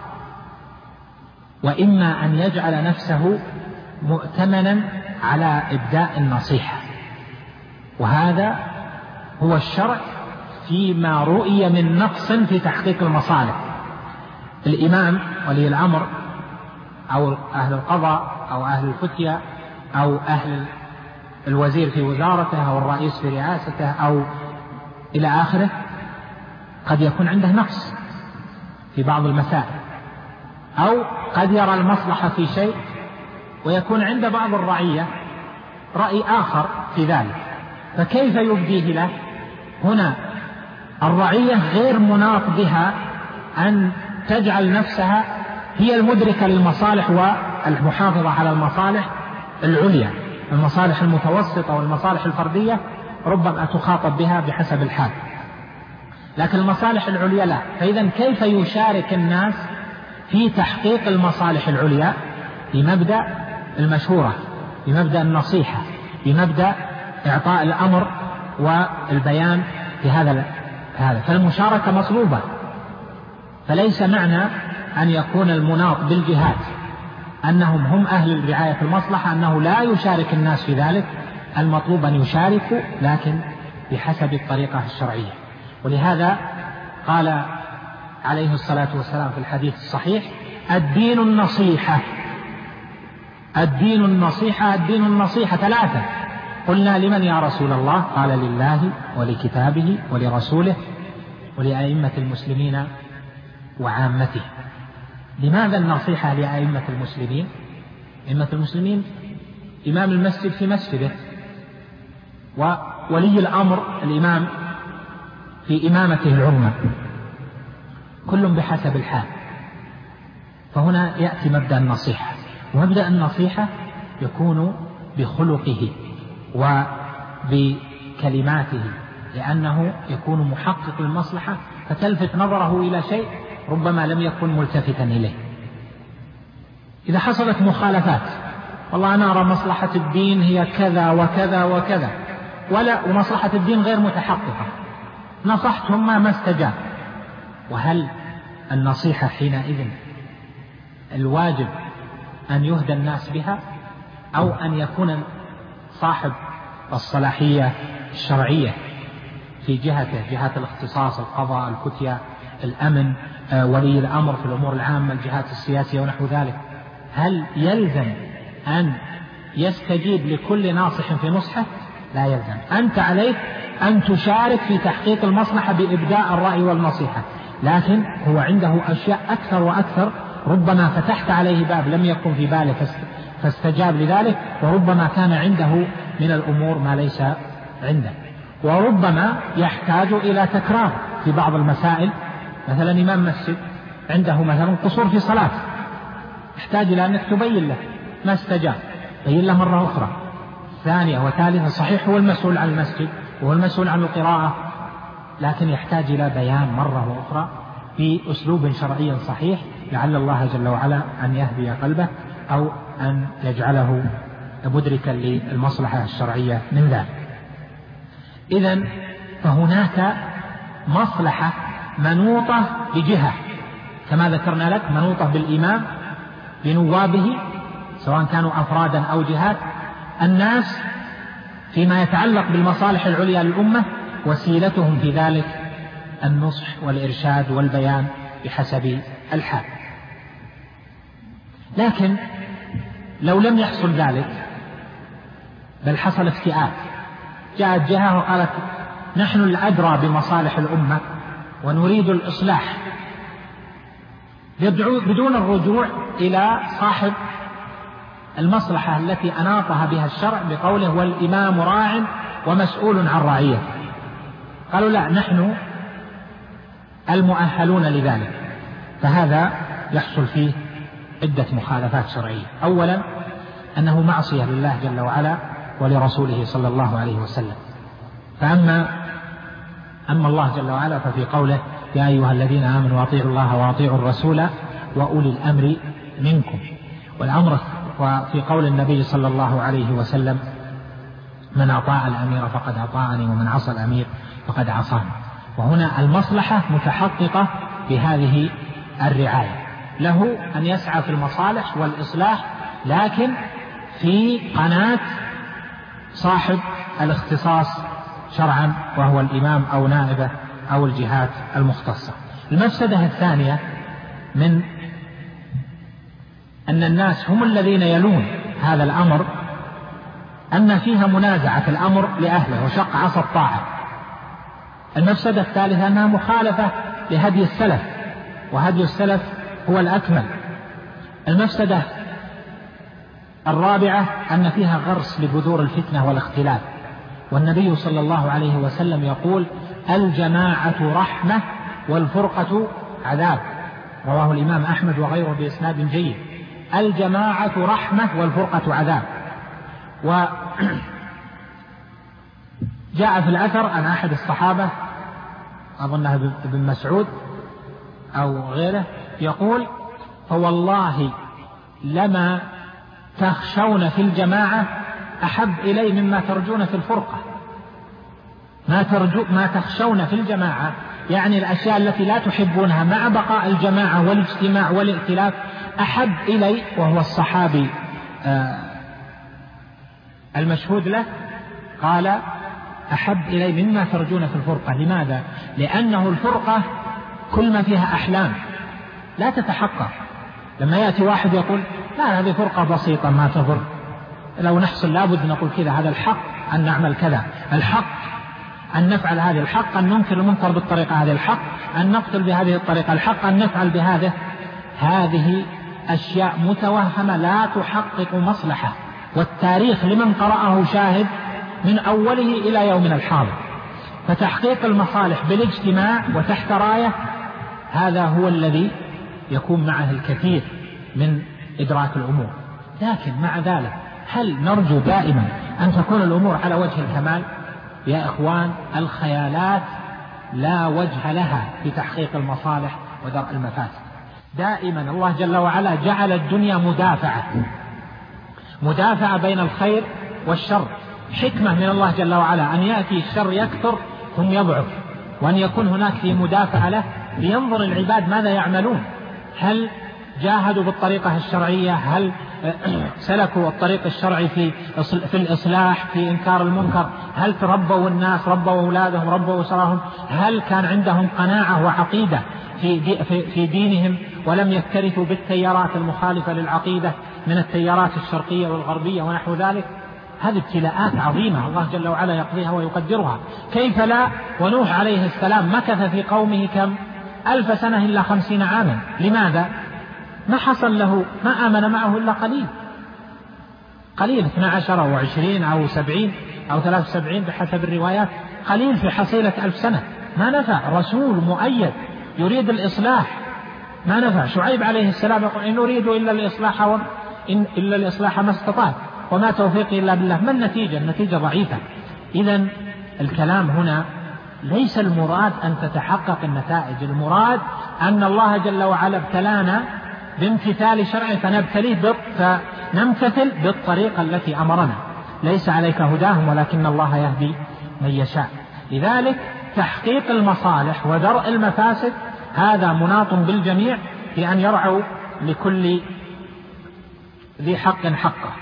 وإما أن يجعل نفسه مؤتمنا على إبداء النصيحة، وهذا هو الشرع فيما رؤي من نقص في تحقيق المصالح. الإمام ولي الأمر أو أهل القضاء أو أهل الفتية أو أهل الوزير في وزارته أو الرئيس في رئاسته أو إلى آخره قد يكون عنده نقص في بعض المسائل، أو قد يرى المصلحة في شيء ويكون عند بعض الرعية رأي آخر في ذلك، فكيف يبديه له؟ هنا الرعية غير مناط بها أن تجعل نفسها هي المدركة للمصالح والمحافظة على المصالح العليا. المصالح المتوسطة والمصالح الفردية ربما تخاطب بها بحسب الحال، لكن المصالح العليا لا. فإذا كيف يشارك الناس في تحقيق المصالح العليا؟ بمبدأ المشورة، بمبدأ النصيحة، بمبدأ إعطاء الأمر والبيان في هذا. فالمشاركة مطلوبة، فليس معنى أن يكون المناط بالجهات أنهم هم أهل رعاية المصلحة أنه لا يشارك الناس في ذلك. المطلوب أن يشاركوا، لكن بحسب الطريقة الشرعية. ولهذا قال عليه الصلاة والسلام في الحديث الصحيح: الدين النصيحة، الدين النصيحة، الدين النصيحة ثلاثة. قلنا: لمن يا رسول الله؟ قال: لله ولكتابه ولرسوله ولأئمة المسلمين وعامته. لماذا النصيحة لأئمة المسلمين؟ أئمة المسلمين إمام المسجد في مسجده، وولي الأمر الإمام في إمامته العظمى، كل بحسب الحال. فهنا يأتي مبدأ النصيحة، ومبدأ النصيحة يكون بخلقه وبكلماته، لأنه يكون محقق للمصلحة، فتلفت نظره إلى شيء ربما لم يكن ملتفتا إليه. إذا حصلت مخالفات، والله أنا أرى مصلحة الدين هي كذا وكذا وكذا، ومصلحة الدين غير متحققة، نصحتهم ما استجاب. وهل النصيحة حينئذ الواجب أن يهدى الناس بها، أو أن يكون صاحب الصلاحية الشرعية في جهة الاختصاص، القضاء، الفتية، الأمن، ولي الأمر في الأمور العامة، الجهات السياسية ونحو ذلك، هل يلزم أن يستجيب لكل ناصح في نصحه؟ لا يلزم. أنت عليك أن تشارك في تحقيق المصلحة بإبداء الرأي والنصيحة، لكن هو عنده أشياء أكثر وأكثر، ربما فتحت عليه باب لم يكن في باله فاستجاب لذلك، وربما كان عنده من الأمور ما ليس عنده، وربما يحتاج إلى تكرار في بعض المسائل. مثلا إمام مسجد عنده مثلا قصور في صلاة، يحتاج إلى أنك تبين له، ما استجاب، بين له مرة أخرى، ثانية وثالثة. صحيح هو المسؤول عن المسجد وهو المسؤول عن القراءة، لكن يحتاج إلى بيان مرة أخرى بأسلوب شرعي صحيح، لعل الله جل وعلا أن يهدي قلبه أو أن يجعله مدركا للمصلحة الشرعية من ذلك. إذن فهناك مصلحة منوطة بجهة كما ذكرنا لك، منوطة بالإمام بنوابه سواء كانوا أفرادا أو جهات. الناس فيما يتعلق بالمصالح العليا للأمة وسيلتهم في ذلك النصح والإرشاد والبيان بحسب الحال. لكن لو لم يحصل ذلك بل حصل افتئات، جاءت جهة وقالت نحن الأدرى بمصالح الأمة ونريد الإصلاح، بدون الرجوع إلى صاحب المصلحة التي أناطها بها الشرع بقوله والإمام راع ومسؤول عن رعيته، قالوا لا، نحن المؤهلون لذلك. فهذا يحصل فيه عدة مخالفات شرعية. أولا أنه معصية لله جل وعلا ولرسوله صلى الله عليه وسلم. فأما الله جل وعلا ففي قوله يا أيها الذين آمنوا أطيعوا الله وأطيعوا الرسول وأولي الأمر منكم، والأمر وفي قول النبي صلى الله عليه وسلم من أطاع الأمير فقد أطاعني ومن عصى الأمير فقد عصاني. وهنا المصلحة متحققة بهذه الرعاية، له أن يسعى في المصالح والإصلاح لكن في قناة صاحب الاختصاص شرعا وهو الإمام أو نائبه أو الجهات المختصة. المفسدة الثانية من أن الناس هم الذين يلون هذا الأمر أن فيها منازعة الأمر لأهله وشق عصا الطاعة. المفسدة الثالثة أنها مخالفة لهدي السلف، وهدي السلف هو الأكمل. المفسدة الرابعة أن فيها غرس لبذور الفتنة والاختلاف، والنبي صلى الله عليه وسلم يقول الجماعة رحمة والفرقة عذاب، رواه الإمام أحمد وغيره بإسناد جيد. الجماعة رحمة والفرقة عذاب. وجاء في الأثر عن أحد الصحابة أظنها ابن مسعود أو غيره يقول فوالله لما تخشون في الجماعة أحب إلي مما ترجون في الفرقة. ما تخشون في الجماعة يعني الأشياء التي لا تحبونها مع بقاء الجماعة والاجتماع والائتلاف أحب إلي، وهو الصحابي المشهود له قال أحب إلي مما ترجون في الفرقة. لماذا؟ لأنه الفرقة كل ما فيها أحلام لا تتحقق. لما يأتي واحد يقول لا هذه فرقة بسيطة ما تضر، لو نحصل لابد نقول كذا، هذا الحق أن نعمل كذا، الحق أن نفعل هذه، الحق أن ننكر المنكر بالطريقة هذه، الحق أن نقتل بهذه الطريقة، الحق أن نفعل بهذا. هذه أشياء متوهمة لا تحقق مصلحة، والتاريخ لمن قرأه شاهد من أوله إلى يومنا الحاضر. فتحقيق المصالح بالاجتماع وتحت راية هذا هو الذي يكون معه الكثير من إدراك الأمور. لكن مع ذلك هل نرجو دائما أن تكون الأمور على وجه الكمال؟ يا إخوان الخيالات لا وجه لها في تحقيق المصالح ودرء المفاسد. دائما الله جل وعلا جعل الدنيا مدافعة بين الخير والشر، حكمة من الله جل وعلا أن يأتي الشر يكثر ثم يضعف، وأن يكون هناك في مدافعة له لينظر العباد ماذا يعملون، هل جاهدوا بالطريقة الشرعية، هل سلكوا الطريق الشرعي في الإصلاح في إنكار المنكر، هل تربوا الناس، ربوا أولادهم، ربوا أسرهم، هل كان عندهم قناعة وعقيدة في دينهم ولم يكترثوا بالتيارات المخالفة للعقيدة من التيارات الشرقية والغربية ونحو ذلك. هذه ابتلاءات عظيمة الله جل وعلا يقضيها ويقدرها. كيف لا؟ ونوح عليه السلام مكث في قومه كم 1000 سنة إلا 50 عاما. لماذا؟ ما حصل له، ما آمن معه إلا قليل 12 أو 20 أو 70 أو 73 بحسب الروايات، قليل في حصيلة 1000 سنة. ما نفع، رسول مؤيد يريد الإصلاح ما نفع. شعيب عليه السلام يقول إن أريد إلا الإصلاح ما استطعت وما توفيقي إلا بالله. ما النتيجة؟ النتيجة ضعيفة. إذن الكلام هنا ليس المراد أن تتحقق النتائج، المراد أن الله جل وعلا ابتلانا بامتثال شرعه فنمتثل بالطريقة التي أمرنا. ليس عليك هداهم ولكن الله يهدي من يشاء. لذلك تحقيق المصالح ودرء المفاسد هذا مناط بالجميع في أن يرعوا لكل ذي حق حقه.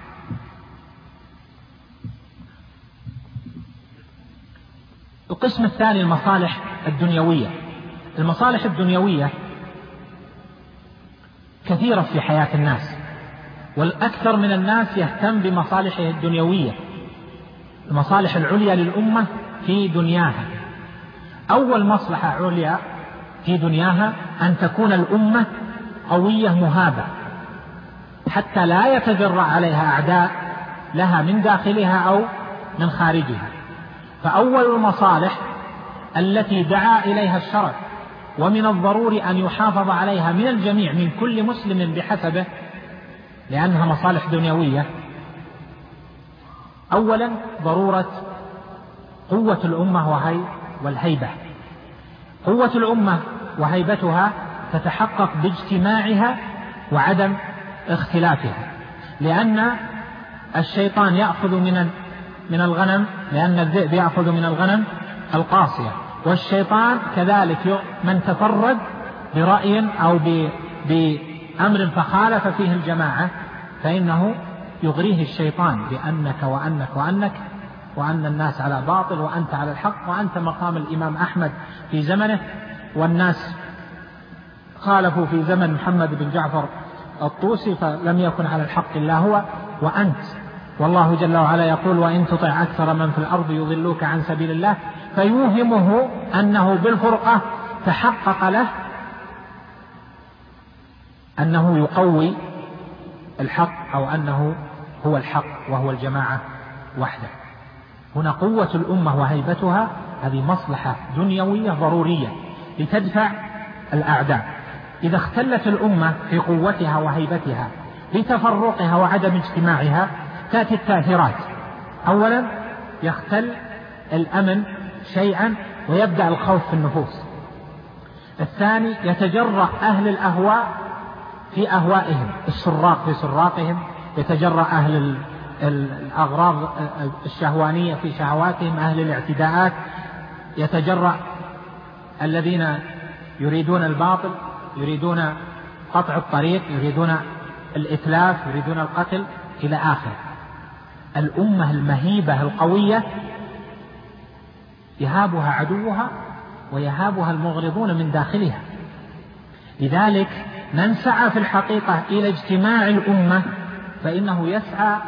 القسم الثاني المصالح الدنيوية. المصالح الدنيوية كثيرة في حياة الناس، والأكثر من الناس يهتم بمصالحه الدنيوية، المصالح العليا للأمة في دنياها. أول مصلحة عليا في دنياها أن تكون الأمة قوية مهابة حتى لا يتجرأ عليها أعداء لها من داخلها أو من خارجها. فأول المصالح التي دعا إليها الشرع ومن الضروري أن يحافظ عليها من الجميع من كل مسلم بحسبه لأنها مصالح دنيوية، أولا ضرورة قوة الأمة والهيبة. قوة الأمة وهيبتها تتحقق باجتماعها وعدم اختلافها، لأن الشيطان يأخذ من الغنم، لأن الذئب يأخذ من الغنم القاصية، والشيطان كذلك من تفرد برأي أو بأمر فخالف فيه الجماعة فإنه يغريه الشيطان بأنك وأنك وأن الناس على باطل وأنت على الحق، وأنت مقام الإمام أحمد في زمنه، والناس خالفوا في زمن محمد بن جعفر الطوسي فلم يكن على الحق إلا هو وأنت. والله جل وعلا يقول وإن تطع أكثر من في الأرض يضلوك عن سبيل الله، فيوهمه أنه بالفرقة تحقق له أنه يقوي الحق أو أنه هو الحق وهو الجماعة وحده. هنا قوة الأمة وهيبتها هذه مصلحة دنيوية ضرورية لتدفع الأعداء. إذا اختلت الأمة في قوتها وهيبتها بتفرقها وعدم اجتماعها تأتي التأثيرات. أولا يختل الأمن شيئا ويبدأ الخوف في النفوس. الثاني يتجرأ أهل الأهواء في أهوائهم، السراق في سراقهم، يتجرأ أهل الأغراض الشهوانية في شهواتهم، أهل الاعتداءات، يتجرأ الذين يريدون الباطل، يريدون قطع الطريق، يريدون الإتلاف، يريدون القتل إلى آخر. الأمة المهيبة القوية يهابها عدوها ويهابها المغرضون من داخلها. لذلك من سعى في الحقيقة إلى اجتماع الأمة فإنه يسعى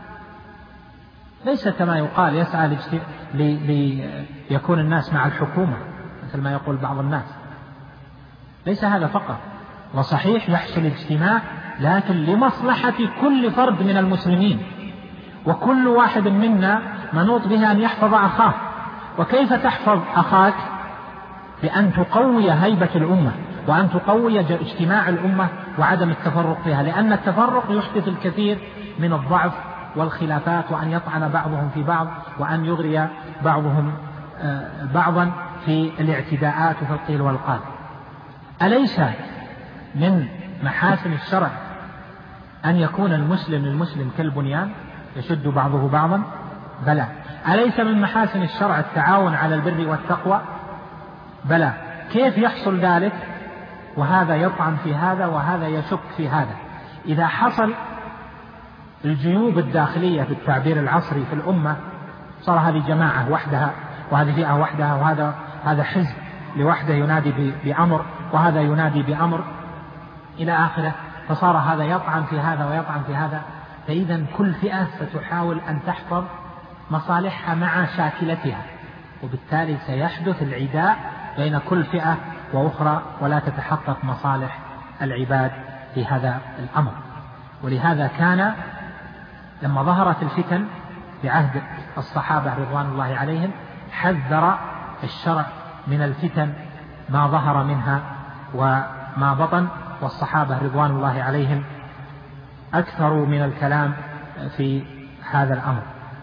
ليس كما يقال يسعى ليكون الناس مع الحكومة مثل ما يقول بعض الناس، ليس هذا فقط، وصحيح يحصل اجتماع لكن لمصلحة كل فرد من المسلمين، وكل واحد منا منوط به أن يحفظ أخاه. وكيف تحفظ أخاك؟ بأن تقوي هيبة الأمة وأن تقوي اجتماع الأمة وعدم التفرق فيها، لأن التفرق يحدث الكثير من الضعف والخلافات، وأن يطعن بعضهم في بعض، وأن يغري بعضهم بعضا في الاعتداءات وفي القيل والقال. أليس من محاسن الشرع أن يكون المسلم للمسلم كالبنيان يشد بعضه بعضا؟ بلى. أليس من محاسن الشرع التعاون على البر والتقوى؟ بلى. كيف يحصل ذلك وهذا يطعن في هذا وهذا يشك في هذا؟ إذا حصل الجيوب الداخلية بالتعبير العصري في الأمة، صار هذه جماعة وحدها وهذه فئة وحدها، وهذا حزب لوحده ينادي بأمر وهذا ينادي بأمر إلى آخره، فصار هذا يطعن في هذا ويطعن في هذا. فإذا كل فئة ستحاول أن تحفظ مصالحها مع شاكلتها، وبالتالي سيحدث العداء بين كل فئة وأخرى ولا تتحقق مصالح العباد في هذا الأمر. ولهذا كان لما ظهرت الفتن في عهد الصحابة رضوان الله عليهم حذر الشرع من الفتن ما ظهر منها وما بطن، والصحابة رضوان الله عليهم أكثروا من الكلام في هذا الأمر.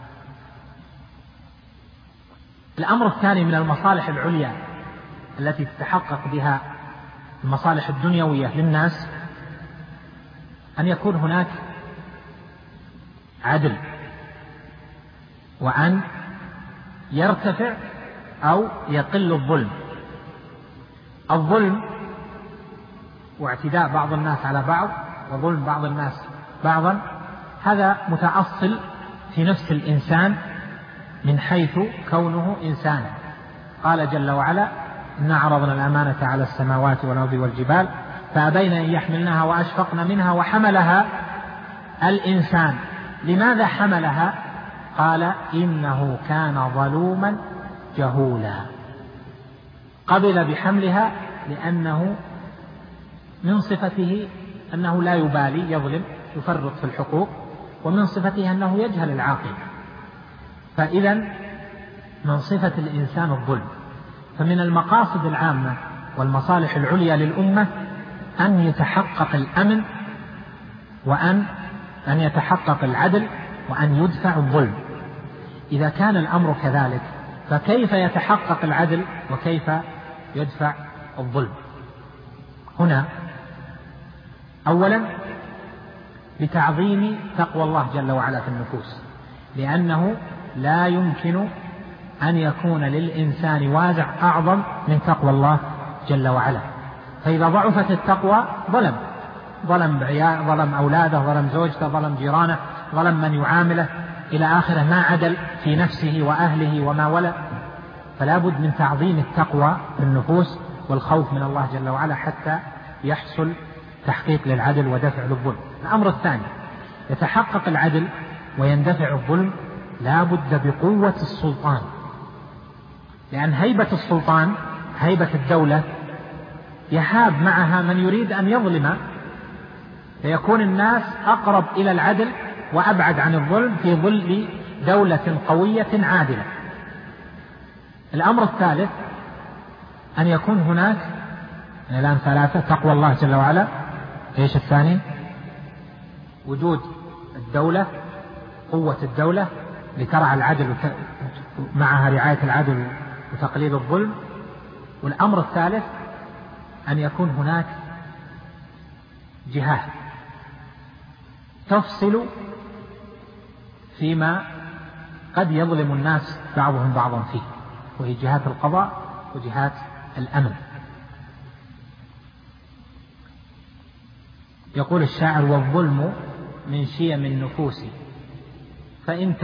الأمر الثاني من المصالح العليا التي تتحقق بها المصالح الدنيوية للناس أن يكون هناك عدل، وأن يرتفع أو يقل الظلم. الظلم واعتداء بعض الناس على بعض وظلم بعض الناس بعضا، هذا متأصل في نفس الإنسان من حيث كونه إنسانا. قال جل وعلا: إنا عرضنا الأمانة على السماوات والأرض والجبال فأبين أن يحملنها وأشفقن منها وحملها الإنسان. لماذا حملها؟ قال: إنه كان ظلوما جهولا. قبل بحملها لأنه من صفته أنه لا يبالي، يظلم، يفرط في الحقوق، ومن صفته أنه يجهل العاقل. فإذا من صفة الإنسان الظلم. فمن المقاصد العامة والمصالح العليا للأمة أن يتحقق الأمن، وأن يتحقق العدل، وأن يدفع الظلم. إذا كان الأمر كذلك فكيف يتحقق العدل وكيف يدفع الظلم؟ هنا أولا بتعظيم تقوى الله جل وعلا في النفوس، لأنه لا يمكن أن يكون للإنسان وازع أعظم من تقوى الله جل وعلا. فإذا ضعفت التقوى ظلم أولاده، ظلم زوجته، ظلم جيرانه، ظلم من يعامله إلى آخره، ما عدل في نفسه وأهله وما ولد. فلا بد من تعظيم التقوى في النفوس والخوف من الله جل وعلا حتى يحصل تحقيق للعدل ودفع للظلم. الأمر الثاني، يتحقق العدل ويندفع الظلم لا بد بقوة السلطان، لأن هيبة السلطان، هيبة الدولة، يهاب معها من يريد أن يظلم، فيكون الناس أقرب إلى العدل وأبعد عن الظلم في ظل دولة قوية عادلة. الأمر الثالث أن يكون هناك الآن ثلاثة: تقوى الله جل وعلا، إيش الثاني؟ وجود الدولة، قوة الدولة لترعى العدل معها رعاية العدل وتقليل الظلم. والأمر الثالث أن يكون هناك جهات تفصل فيما قد يظلم الناس بعضهم بعضا فيه، وهي جهات القضاء وجهات الأمن. يقول الشاعر: والظلم من شيم النفوس فإن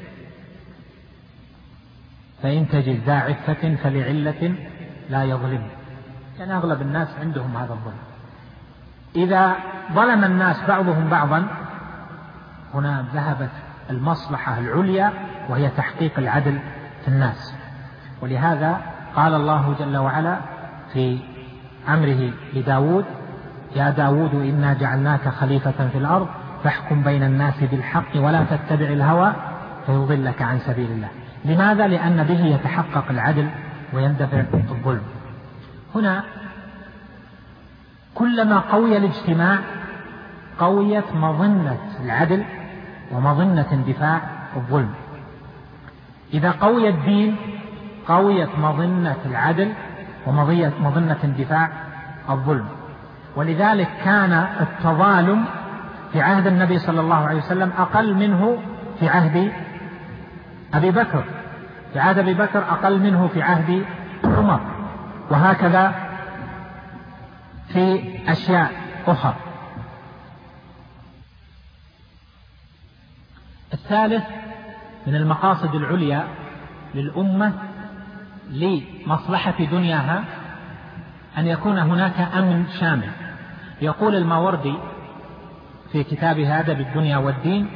تجد ذا عفة فلعلة لا يظلم. يعني أغلب الناس عندهم هذا الظلم. إذا ظلم الناس بعضهم بعضا هنا ذهبت المصلحة العليا وهي تحقيق العدل في الناس. ولهذا قال الله جل وعلا في أمره لداود: يا داود إنا جعلناك خليفة في الأرض فاحكم بين الناس بالحق ولا تتبع الهوى فيضلك عن سبيل الله. لماذا؟ لأن به يتحقق العدل ويندفع الظلم. هنا كلما قوي الاجتماع قويت مظنة العدل ومظنة اندفاع الظلم. إذا قوي الدين قويت مظنة العدل ومظنة اندفاع الظلم. ولذلك كان التظالم في عهد النبي صلى الله عليه وسلم أقل منه في عهد أبي بكر، في عهد أبي بكر أقل منه في عهد عمر، وهكذا في أشياء أخرى. الثالث من المقاصد العليا للأمة لمصلحة دنياها أن يكون هناك أمن شامل. يقول الماوردي في كتابه أدب الدنيا والدين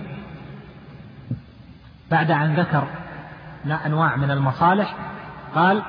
بعد أن ذكر أنواع من المصالح قال: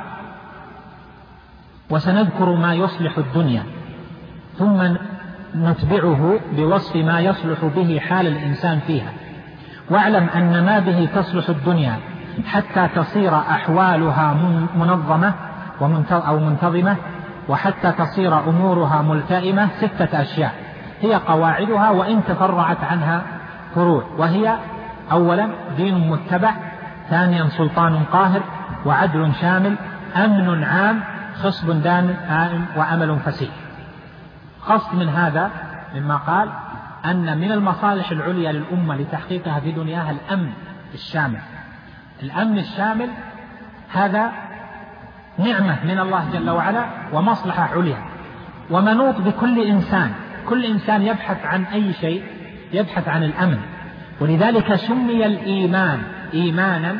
وسنذكر ما يصلح الدنيا ثم نتبعه بوصف ما يصلح به حال الإنسان فيها، واعلم أن ما به تصلح الدنيا حتى تصير أحوالها منظمة أو منتظمة، وحتى تصير أمورها ملتئمة 6 أشياء هي قواعدها وإن تفرعت عنها فروع، وهي: أولا دين متبع، ثانيا سلطان قاهر، وعدل شامل، أمن عام، خصب دائم، وأمل فسيح. قصد من هذا مما قال أن من المصالح العليا للأمة لتحقيقها في دنياها الأمن الشامل. الأمن الشامل هذا نعمة من الله جل وعلا ومصلحة عليا، ومنوط بكل إنسان. كل إنسان يبحث عن أي شيء، يبحث عن الأمن، ولذلك سمي الإيمان إيمانا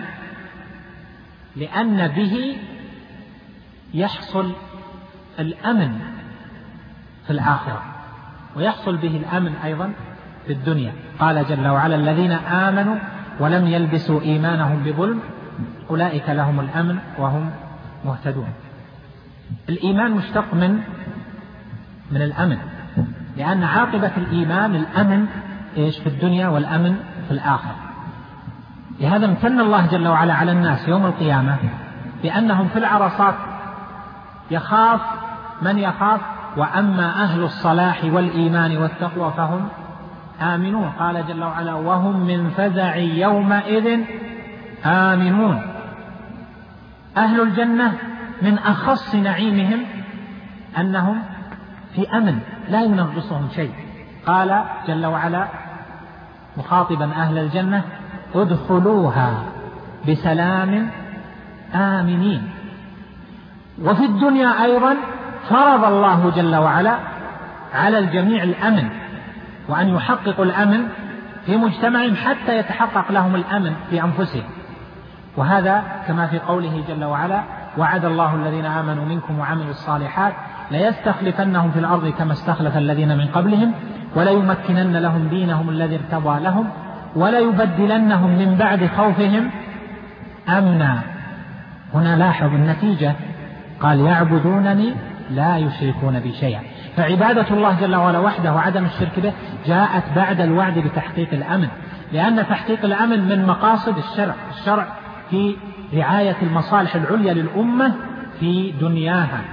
لأن به يحصل الأمن في الآخرة، ويحصل به الأمن أيضا في الدنيا. قال جل وعلا: الذين آمنوا ولم يلبسوا إيمانهم بظلم أولئك لهم الأمن وهم مهتدون. الإيمان مشتق من الأمن، لأن عاقبة الإيمان الأمن في الدنيا والأمن في الآخرة. لهذا امتن الله جل وعلا على الناس يوم القيامة بأنهم في العرصات يخاف من يخاف، وأما أهل الصلاح والإيمان والتقوى فهم آمنون. قال جل وعلا: وهم من فزع يومئذ آمنون. أهل الجنة من أخص نعيمهم أنهم في أمن لا ينغصهم شيء. قال جل وعلا مخاطبا أهل الجنة: ادخلوها بسلام آمنين. وفي الدنيا أيضا فرض الله جل وعلا على الجميع الأمن، وأن يحققوا الأمن في مجتمعهم حتى يتحقق لهم الأمن في أنفسهم. وهذا كما في قوله جل وعلا: وعد الله الذين آمنوا منكم وعملوا الصالحات ليستخلفنهم في الأرض كما استخلف الذين من قبلهم وليمكنن لهم دينهم الذي ارتضى لهم وليبدلنهم من بعد خوفهم أمنا. هنا لاحظ النتيجة، قال: يعبدونني لا يشركون بي شيئا. فعبادة الله جل وعلا وحده وعدم الشرك به جاءت بعد الوعد بتحقيق الأمن، لأن تحقيق الأمن من مقاصد الشرع في رعاية المصالح العليا للأمة في دنياها.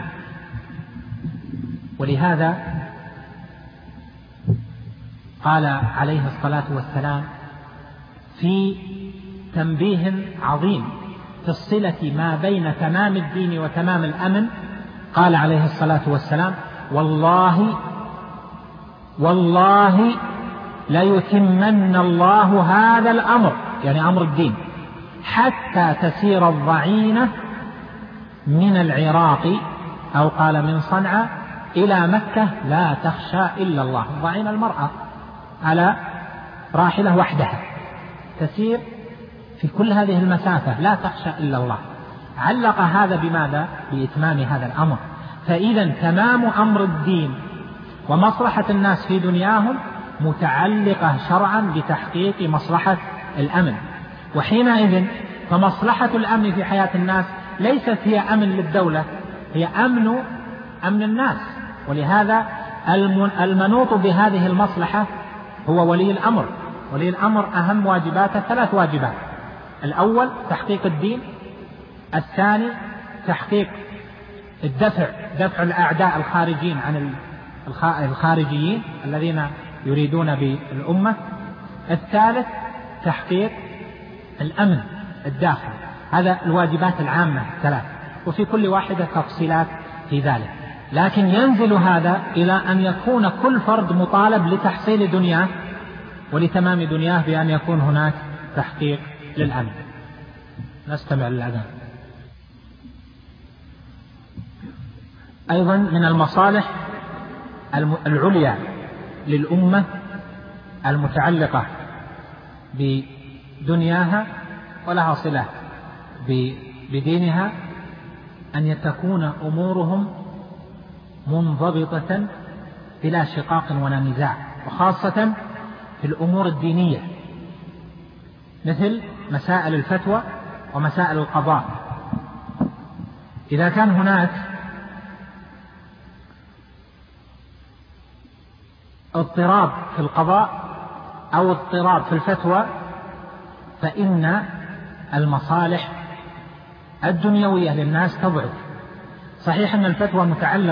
ولهذا قال عليه الصلاة والسلام في تنبيه عظيم في الصلة ما بين تمام الدين وتمام الأمن، قال عليه الصلاة والسلام: والله ليتمن الله هذا الأمر، يعني أمر الدين، حتى تسير الضعينة من العراق أو قال من صنعاء إلى مكة لا تخشى إلا الله. الضعينة المرأة على راحلة وحدها تسير في كل هذه المسافة لا تخشى إلا الله. علق هذا بماذا؟ بإتمام هذا الأمر. فإذا تمام أمر الدين ومصلحة الناس في دنياهم متعلقة شرعا بتحقيق مصلحة الأمن. وحينئذ فمصلحة الأمن في حياة الناس ليست هي أمن للدولة، هي أمن الناس. ولهذا المنوط بهذه المصلحة هو ولي الأمر. ولي الأمر أهم واجباته 3 واجبات: الأول تحقيق الدين، الثاني تحقيق دفع الأعداء الخارجين عن الخارجيين الذين يريدون بالأمة، الثالث تحقيق الأمن الداخلي. هذا الواجبات العامة 3، وفي كل واحدة تفصيلات في ذلك. لكن ينزل هذا إلى أن يكون كل فرد مطالب لتحصيل دنياه ولتمام دنياه بأن يكون هناك تحقيق للأمن. نستمع للأذان. أيضا من المصالح العليا للأمة المتعلقة بدنياها ولها صلة بدينها أن تكون أمورهم منضبطة بلا شقاق ولا نزاع، وخاصة في الأمور الدينية مثل مسائل الفتوى ومسائل القضاء. إذا كان هناك اضطراب في القضاء أو اضطراب في الفتوى فإن المصالح الدنيوية للناس تضعف. صحيح أن الفتوى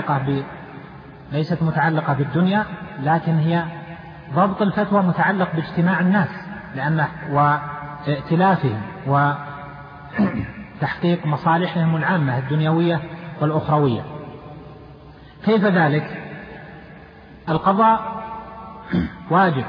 ليست متعلقة بالدنيا، لكن هي ضبط الفتوى متعلق باجتماع الناس لأنه وائتلافهم وتحقيق مصالحهم العامة الدنيوية والأخروية. كيف ذلك؟ القضاء واجب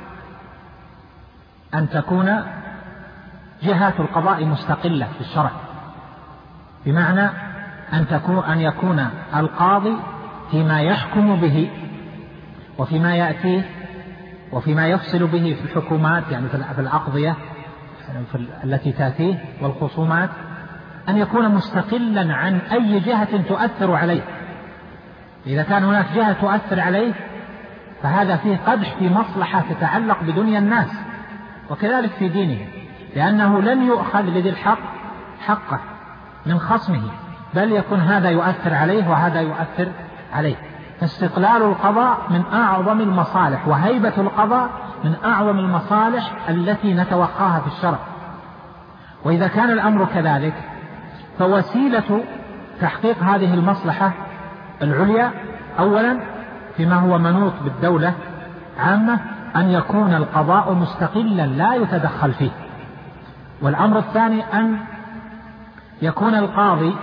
أن تكون جهات القضاء مستقلة في الشرع، بمعنى أن يكون القاضي فيما يحكم به وفيما يأتيه وفيما يفصل به في الحكومات، يعني في الأقضية التي تأتيه والخصومات، أن يكون مستقلا عن أي جهة تؤثر عليه. إذا كان هناك جهة تؤثر عليه فهذا فيه قدح في مصلحة تتعلق بدنيا الناس، وكذلك في دينه، لأنه لن يؤخذ لذي الحق حقه من خصمه، بل يكون هذا يؤثر عليه وهذا يؤثر عليه. فاستقلال القضاء من أعظم المصالح، وهيبة القضاء من أعظم المصالح التي نتوقاها في الشرع. وإذا كان الأمر كذلك فوسيلة تحقيق هذه المصلحة العليا أولا فيما هو منوط بالدولة عامة أن يكون القضاء مستقلا لا يتدخل فيه. والأمر الثاني أن يكون القاضي،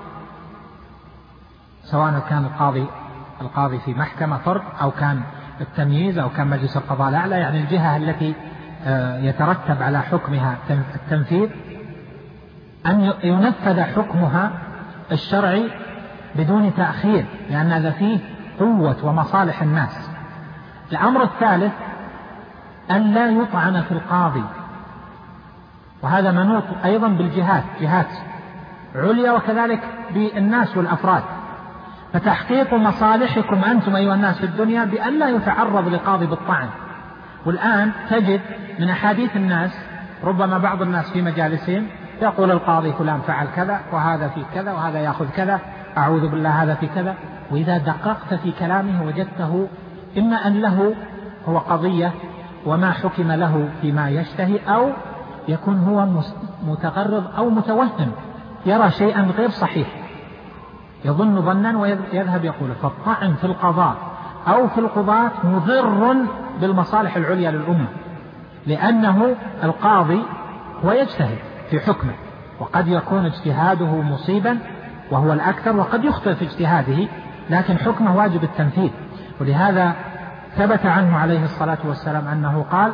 سواء كان القاضي في محكمة فرد أو كان التمييز أو كان مجلس القضاء الأعلى، يعني الجهة التي يترتب على حكمها التنفيذ، أن ينفذ حكمها الشرعي بدون تأخير، لأن هذا فيه قوة ومصالح الناس. الأمر الثالث أن لا يطعن في القاضي، وهذا منوط أيضا بالجهات، جهات عليا وكذلك بالناس والأفراد. فتحقيق مصالحكم أنتم أيها الناس في الدنيا بأن لا يتعرض لقاضي بالطعن. والآن تجد من أحاديث الناس ربما بعض الناس في مجالسهم يقول القاضي فلان فعل كذا وهذا في كذا وهذا يأخذ كذا، أعوذ بالله هذا في كذا. وإذا دققت في كلامه وجدته إما أن له هو قضية وما حكم له فيما يشتهي، أو يكون هو متغرض أو متوهم يرى شيئا غير صحيح يظن ظنا ويذهب يقوله. فالطعن في القضاء أو في القضاة مضر بالمصالح العليا للأمة، لأنه القاضي هو يجتهد في حكمه، وقد يكون اجتهاده مصيبا وهو الأكثر، وقد يخطئ في اجتهاده، لكن حكمه واجب التنفيذ. ولهذا ثبت عنه عليه الصلاة والسلام أنه قال: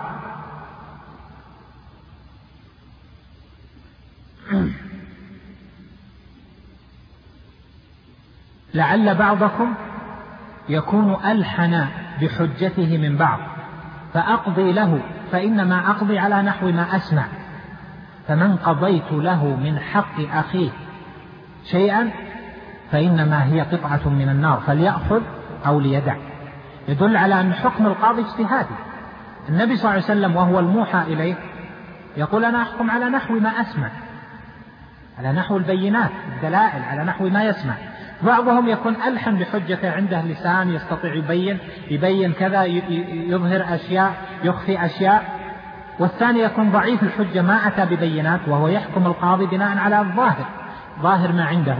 لعل بعضكم يكون ألحن بحجته من بعض، فأقضي له فإنما أقضي على نحو ما أسمع، فمن قضيت له من حق أخيه شيئا فإنما هي قطعة من النار فليأخذ أو ليدع. يدل على أن حكم القاضي اجتهادي. النبي صلى الله عليه وسلم وهو الموحى إليه يقول: أنا أحكم على نحو ما أسمع، على نحو البينات الدلائل، على نحو ما يسمع. بعضهم يكون ألحن بحجته، عنده لسان يستطيع يبين كذا، يظهر أشياء يخفي أشياء، والثاني يكون ضعيف الحجة ما أتى ببينات، وهو يحكم القاضي بناء على الظاهر، ظاهر ما عنده،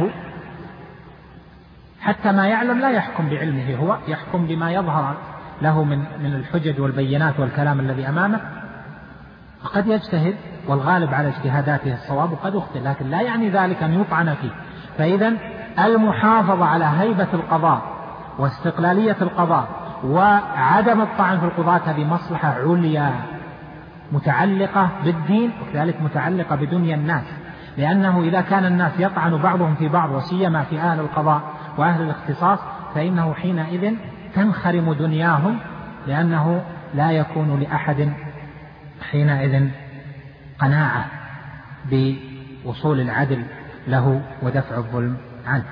حتى ما يعلم لا يحكم بعلمه، هو يحكم بما يظهر له من الحجج والبينات والكلام الذي أمامه. وقد يجتهد والغالب على اجتهاداته الصواب، وقد يخطئ، لكن لا يعني ذلك أن يطعن فيه. فإذا المحافظة على هيبة القضاء واستقلالية القضاء وعدم الطعن في القضاة هذه مصلحة عليا متعلقة بالدين، وكذلك متعلقة بدنيا الناس. لأنه إذا كان الناس يطعن بعضهم في بعض وسيما في أهل القضاء وأهل الاختصاص فإنه حينئذ تنخرم دنياهم، لأنه لا يكون لأحد حينئذ قناعة بوصول العدل له ودفع الظلم عنه.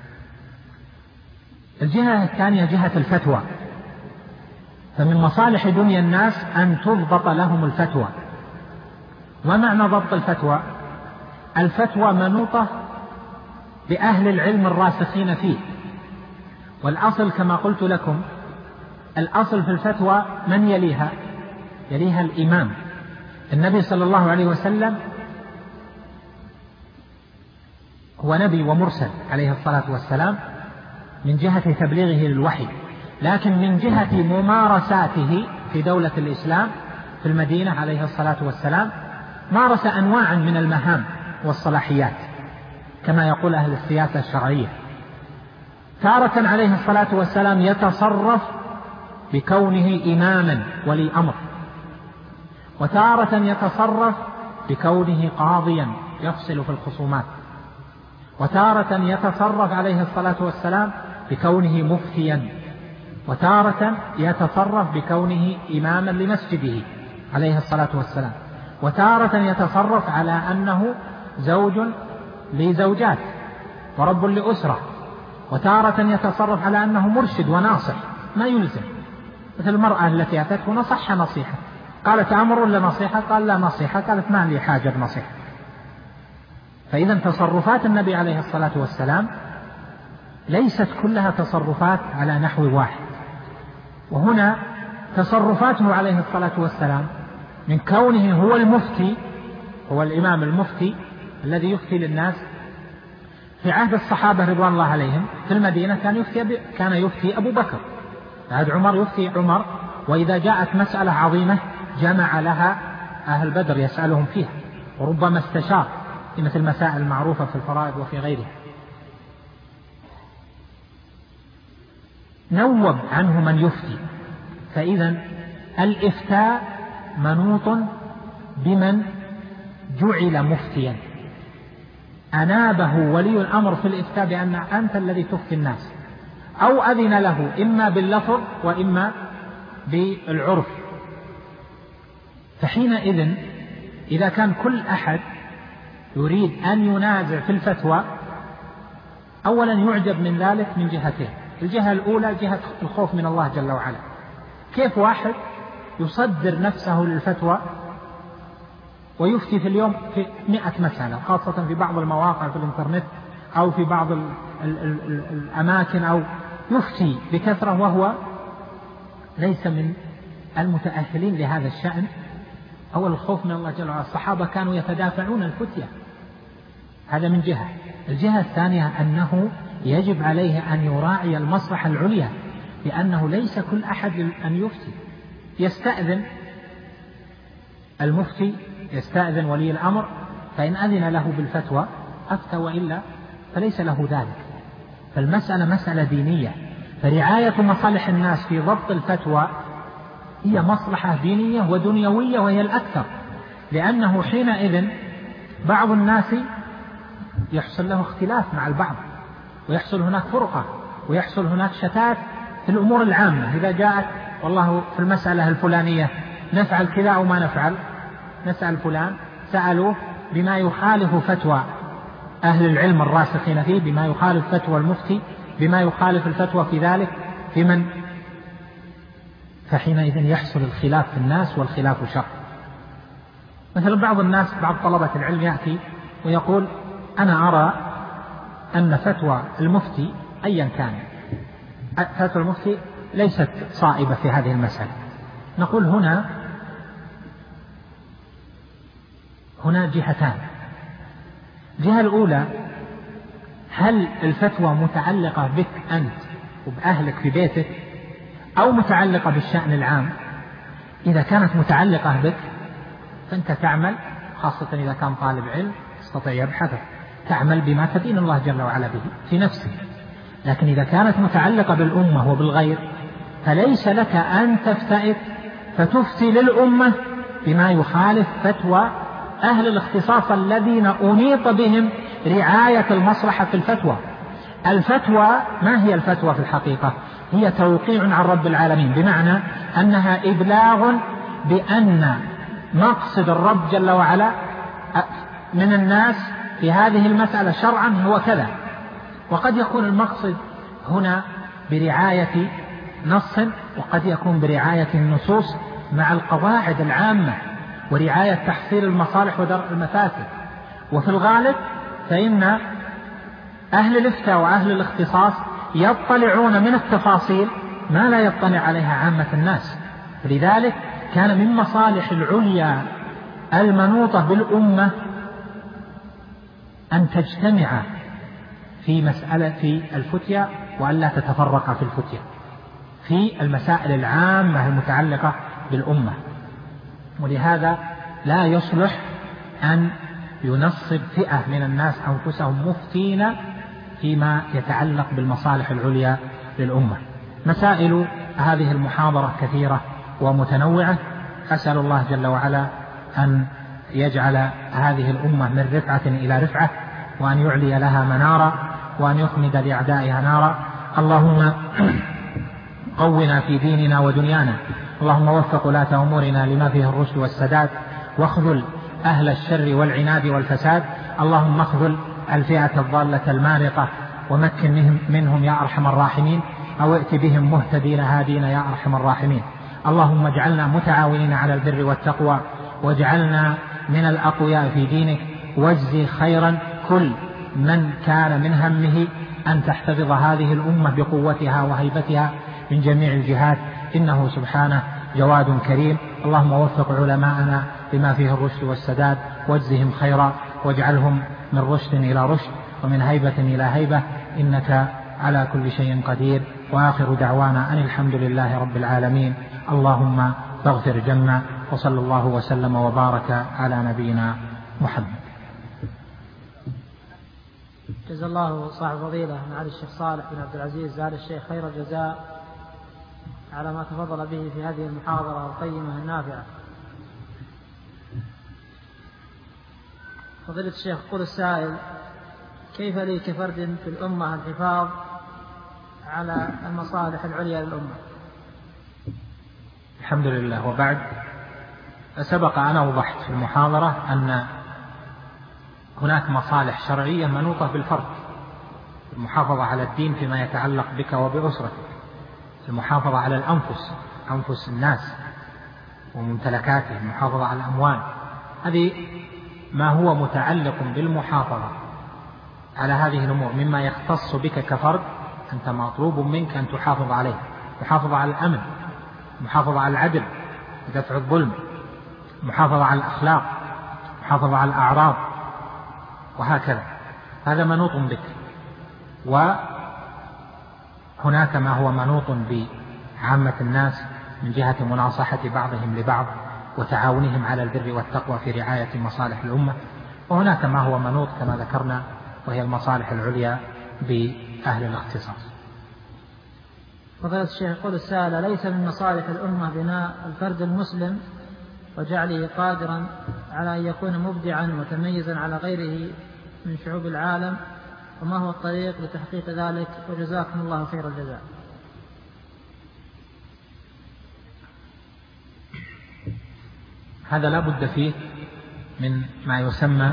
الجهة الثانية جهة الفتوى، فمن مصالح دنيا الناس أن تضبط لهم الفتوى. ومعنى ضبط الفتوى؟ الفتوى منوطة بأهل العلم الراسخين فيه، والأصل كما قلت لكم الأصل في الفتوى من يليها الإمام. النبي صلى الله عليه وسلم هو نبي ومرسل عليه الصلاة والسلام من جهة تبليغه للوحي، لكن من جهة ممارساته في دولة الإسلام في المدينة عليه الصلاة والسلام مارس أنواعا من المهام والصلاحيات كما يقول أهل السياسة الشرعية. تارة عليه الصلاة والسلام يتصرف بكونه إماما ولي أمر، وتارة يتصرف بكونه قاضيا يفصل في الخصومات، وتارة يتصرف عليه الصلاة والسلام بكونه مفتيا، وتارة يتصرف بكونه إماما لمسجده عليه الصلاة والسلام، وتارة يتصرف على أنه زوج لزوجات ورب لأسرة، وتارة يتصرف على أنه مرشد وناصح ما يلزم، مثل المرأة التي أتته نصح نصيحة قالت أمر ولا نصيحة؟ قال لا نصيحة. قالت ما لي حاجة بنصيحة. فإذا تصرفات النبي عليه الصلاة والسلام ليست كلها تصرفات على نحو واحد. وهنا تصرفاته عليه الصلاة والسلام من كونه هو المفتي، هو الإمام المفتي الذي يفتي للناس. في عهد الصحابة رضوان الله عليهم في المدينة كان يفتي أبو بكر، في عهد عمر يفتي عمر، وإذا جاءت مسألة عظيمة جمع لها أهل بدر يسألهم فيها، وربما استشار في مثل المسائل المعروفة في الفرائض وفي غيرها. نوب عنه من يفتي. فإذا الإفتاء منوط بمن جعل مفتيا، أنابه ولي الأمر في الإفتاء بأن أنت الذي تفتي الناس، أو أذن له إما باللفظ وإما بالعرف. فحينئذ إذا كان كل أحد يريد أن ينازع في الفتوى أولا يعجب من ذلك من جهتين. الجهة الأولى جهة الخوف من الله جل وعلا. كيف واحد يصدر نفسه للفتوى ويفتي في اليوم في 100 مسألة، خاصة في بعض المواقع في الإنترنت أو في بعض الأماكن، أو يفتي بكثرة وهو ليس من المتأهلين لهذا الشأن؟ أول الخوف من الله جل وعلا. الصحابة كانوا يتدافعون الفتية، هذا من جهة. الجهة الثانية أنه يجب عليه أن يراعي المصلحة العليا، لأنه ليس كل أحد أن يفتي. يستأذن المفتي، يستأذن ولي الأمر، فإن أذن له بالفتوى أفتى، وإلا فليس له ذلك. فالمسألة مسألة دينية، فرعاية مصالح الناس في ضبط الفتوى هي مصلحة دينية ودنيوية، وهي الأكثر، لأنه حينئذ بعض الناس يحصل له اختلاف مع البعض، ويحصل هناك فرقة، ويحصل هناك شتات في الأمور العامة. إذا جاءت والله في المسألة الفلانية نفعل كذا أو ما نفعل، نسأل فلان، سألوه بما يخالف فتوى أهل العلم الراسخين فيه، بما يخالف فتوى المفتي، بما يخالف الفتوى في ذلك في من، فحينئذ يحصل الخلاف في الناس، والخلاف شر. مثل بعض الناس، بعض طلبة العلم يأتي ويقول أنا أرى أن فتوى المفتي أيا كان، فتوى المفتي ليست صائبة في هذه المسألة. نقول هنا جهتان. الجهة الأولى، هل الفتوى متعلقة بك أنت وبأهلك في بيتك أو متعلقة بالشأن العام؟ إذا كانت متعلقة بك فأنت تعمل، خاصة إذا كان طالب علم يستطيع يبحث، تعمل بما تدين الله جل وعلا به في نفسك. لكن إذا كانت متعلقة بالأمة وبالغير فليس لك أن تفتئت فتفتي للأمة بما يخالف فتوى أهل الاختصاص الذين أنيط بهم رعاية المصلحة في الفتوى. الفتوى ما هي الفتوى في الحقيقة؟ هي توقيع عن رب العالمين، بمعنى أنها إبلاغ بأن مقصد الرب جل وعلا من الناس في هذه المسألة شرعا هو كذا. وقد يكون المقصد هنا برعاية نص، وقد يكون برعاية النصوص مع القواعد العامة ورعاية تحصيل المصالح ودرء المفاسد. وفي الغالب فإن أهل الإفتاء وأهل الاختصاص يطلعون من التفاصيل ما لا يطلع عليها عامة الناس. لذلك كان من مصالح العليا المنوطة بالأمة أن تجتمع في مسألة الفتيا وألا تتفرق في الفتيا في المسائل العامة المتعلقة بالأمة. ولهذا لا يصلح أن ينصب فئة من الناس أنفسهم مفتين فيما يتعلق بالمصالح العليا للأمة. مسائل هذه المحاضرة كثيرة ومتنوعة، أسأل الله جل وعلا أن يجعل هذه الأمة من رفعة إلى رفعة، وأن يعلي لها منارا، وأن يخمد لأعدائها نارا. اللهم قونا في ديننا ودنيانا، اللهم وفق ولاة أمورنا لما فيه الرشد والسداد، واخذل أهل الشر والعناد والفساد. اللهم اخذل الفئة الضالة المارقة ومكن منهم يا أرحم الراحمين، أو ائت بهم مهتدين هادين يا أرحم الراحمين. اللهم اجعلنا متعاونين على البر والتقوى، واجعلنا من الأقوياء في دينك، واجزي خيرا كل من كان من همه أن تحتفظ هذه الأمة بقوتها وهيبتها من جميع الجهات، إنه سبحانه جواد كريم. اللهم وفق علماءنا لما فيه الرشد والسداد، واجزهم خيرا، واجعلهم من رشد إلى رشد ومن هيبة إلى هيبة، إنك على كل شيء قدير. وآخر دعوانا أن الحمد لله رب العالمين. اللهم فاغفر جمنا، وصلى الله وسلم وبارك على نبينا محمد. جزا الله صاحب فضيلة معالي الشيخ صالح بن عبد العزيز زال الشيخ خير الجزاء على ما تفضل به في هذه المحاضرة القيمة النافعة. فضيلة الشيخ يقول السائل: كيف لي كفرد في الأمة الحفاظ على المصالح العليا للأمة؟ الحمد لله. وبعد، سبق أن أوضحت في المحاضرة أن هناك مصالح شرعية منوطة بالفرد، المحافظة على الدين فيما يتعلق بك وبأسرتك، المحافظة على الأنفس، أنفس الناس وممتلكاتهم، المحافظة على الأموال. هذه ما هو متعلق بالمحافظة على هذه الأمور مما يختص بك كفرد، أنت مطلوب منك أن تحافظ عليه، محافظة على الأمن، محافظة على العدل ودفع الظلم، محافظة على الأخلاق، محافظة على الأعراض، وهكذا. هذا منوط بك. وهناك ما هو منوط بعامة الناس من جهة مناصحة بعضهم لبعض وتعاونهم على البر والتقوى في رعاية مصالح الأمة. وهناك ما هو منوط كما ذكرنا وهي المصالح العليا بأهل الاختصاص. فضيلة الشيخ يقول السائل: ليس من مصالح الأمة بناء الفرد المسلم وجعله قادرا على أن يكون مبدعا متميزا على غيره من شعوب العالم، وما هو الطريق لتحقيق ذلك؟ وجزاكم الله خير الجزاء. هذا لا بد فيه من ما يسمى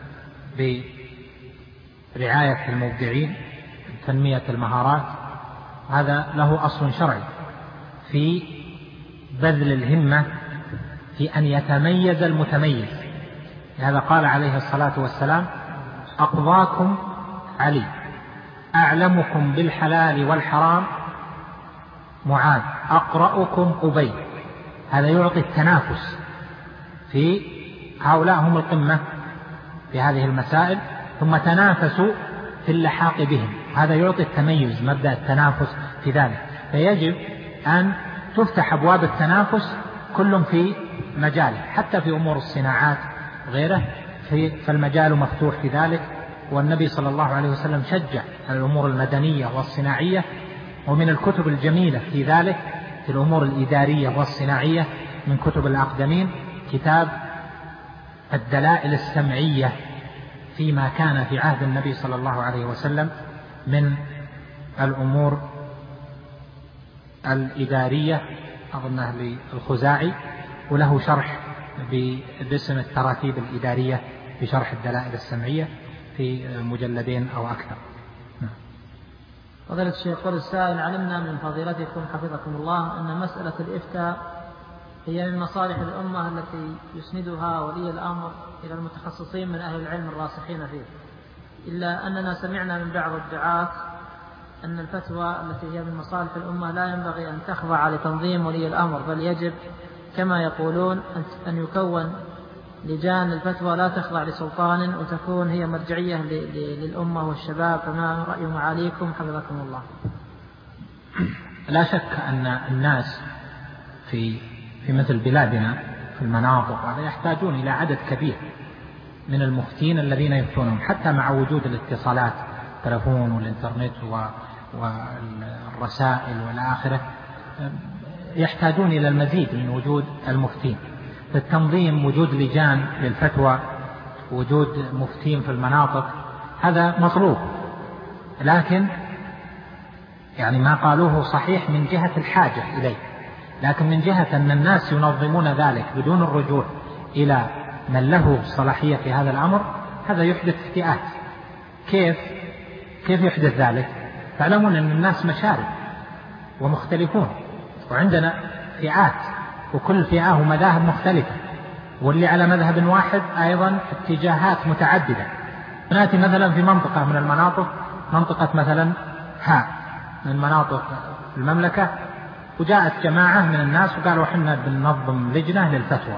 برعاية المبدعين، تنمية المهارات. هذا له أصل شرعي في بذل الهمة في أن يتميز المتميز. لهذا قال عليه الصلاة والسلام: أقضاكم علي، أعلمكم بالحلال والحرام معاذ، أقرأكم أبي. هذا يعطي التنافس في هؤلاء هم القمة في هذه المسائل، ثم تنافسوا في اللحاق بهم. هذا يعطي التميز، مبدأ التنافس في ذلك. فيجب أن تفتح أبواب التنافس كل في مجاله، حتى في أمور الصناعات وغيره، فالمجال مفتوح في ذلك. والنبي صلى الله عليه وسلم شجع على الأمور المدنية والصناعية. ومن الكتب الجميلة في ذلك في الأمور الإدارية والصناعية من كتب الأقدمين كتاب الدلائل السمعية فيما كان في عهد النبي صلى الله عليه وسلم من الأمور الإدارية، أظنه للخزاعي، وله شرح باسم التراتيب الإدارية بشرح الدلائل السمعية في مجلدين أو أكثر. فضيلة الشيخ، قال السائل: علمنا من فضيلتكم حفظكم الله أن مسألة الإفتاء هي من مصالح الأمة التي يسندها ولي الأمر إلى المتخصصين من أهل العلم الراسخين فيه، إلا أننا سمعنا من بعض الدعاة أن الفتوى التي هي من مصالح الأمة لا ينبغي أن تخضع لتنظيم ولي الأمر، بل يجب كما يقولون أن يكون لجان الفتوى لا تخضع لسلطان وتكون هي مرجعية للأمة والشباب. فما رأي معاليكم حفظكم الله؟ لا شك أن الناس في مثل بلادنا في المناطق هذا يحتاجون إلى عدد كبير من المفتين الذين يفتونهم، حتى مع وجود الاتصالات التلفون والإنترنت والرسائل والآخرة، يحتاجون إلى المزيد من وجود المفتين. التنظيم، وجود لجان للفتوى، وجود مفتين في المناطق، هذا مطلوب، لكن يعني ما قالوه صحيح من جهة الحاجة إليه، لكن من جهة أن الناس ينظمون ذلك بدون الرجوع إلى من له صلاحية في هذا الأمر، هذا يحدث افتئات. كيف يحدث ذلك؟ تعلمون أن الناس مشارب ومختلفون، وعندنا فئات، وكل فئة ومذاهب مختلفة، واللي على مذهب واحد أيضا اتجاهات متعددة. نأتي مثلا في منطقة من المناطق، منطقة مثلا من مناطق المملكة، وجاءت جماعة من الناس وقالوا إحنا بننظم لجنة للفتوى،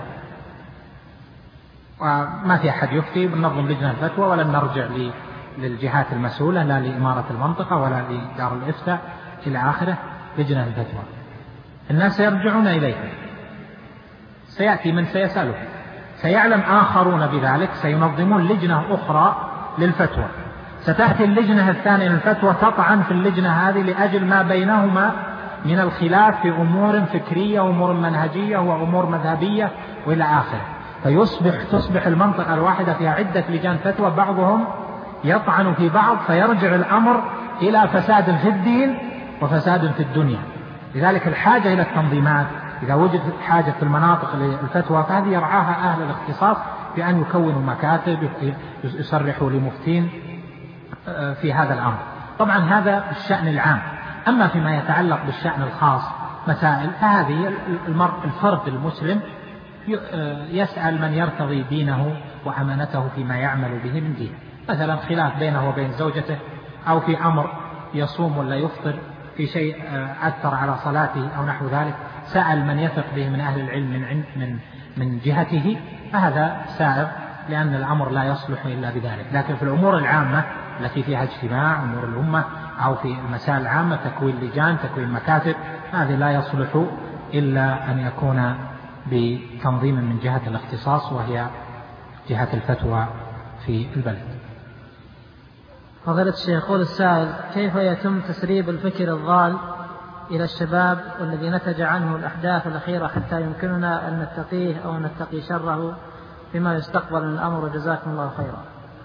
وما في أحد يفتي، بننظم لجنة الفتوى ولا نرجع للجهات المسؤولة، لا لإمارة المنطقة ولا لدار الإفتاء إلى آخره، لجنة الفتوى. الناس سيرجعون إليها، سيأتي من سيسأله، سيعلم آخرون بذلك، سينظمون لجنة أخرى للفتوى، ستأتي اللجنة الثانية للفتوى تطعن في اللجنة هذه لأجل ما بينهما من الخلاف في أمور فكرية وأمور منهجية وأمور مذهبية وإلى آخره، تصبح المنطقة الواحدة فيها عدة لجان فتوى، بعضهم يطعن في بعض، فيرجع الأمر إلى فساد في الدين وفساد في الدنيا. لذلك الحاجة إلى التنظيمات، إذا وجدت حاجة في المناطق للفتوى فهذه يرعاها أهل الاختصاص بأن يكونوا مكاتب، يصرحوا لمفتين في هذا الأمر. طبعا هذا الشأن العام. أما فيما يتعلق بالشأن الخاص مسائل، فهذه الفرد المسلم يسأل من يرتضي دينه وأمانته فيما يعمل به من دينه، مثلا خلاف بينه وبين زوجته، أو في أمر يصوم ولا يفطر، في شيء أثر على صلاته أو نحو ذلك، سأل من يثق به من أهل العلم من جهته، فهذا سائر، لأن الأمر لا يصلح إلا بذلك. لكن في الأمور العامة التي فيها اجتماع أمور الأمة، أو في المسائل العامة تكوين لجان، تكوين مكاتب، هذه لا يصلح إلا أن يكون بتنظيم من جهة الاختصاص، وهي جهة الفتوى في البلد. فضيلة الشيخ، يقول السائل: كيف يتم تسريب الفكر الضال إلى الشباب والذي نتج عنه الأحداث الأخيرة حتى يمكننا أن نتقيه أو نتقي شره فيما يستقبل من الأمر؟ جزاكم الله خيرا.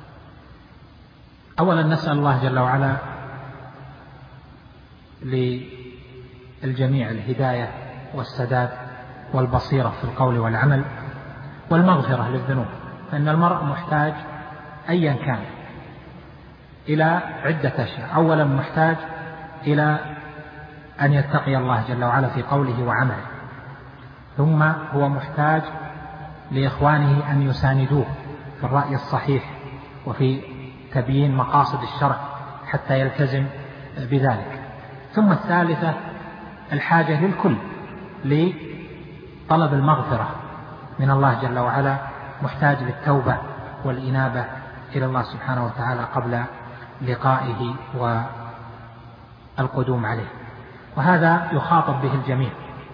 أولا نسأل الله جل وعلا للجميع الهداية والسداد والبصيرة في القول والعمل والمغفرة للذنوب، فإن المرء محتاج أيا كان إلى عدة أشياء. أولا محتاج إلى أن يتقي الله جل وعلا في قوله وعمله، ثم هو محتاج لإخوانه أن يساندوه في الرأي الصحيح وفي تبيين مقاصد الشرع حتى يلتزم بذلك. ثم الثالثة الحاجة للكل لطلب المغفرة من الله جل وعلا، محتاج للتوبة والإنابة إلى الله سبحانه وتعالى قبل لقائه والقدوم عليه، وهذا يخاطب به الجميع.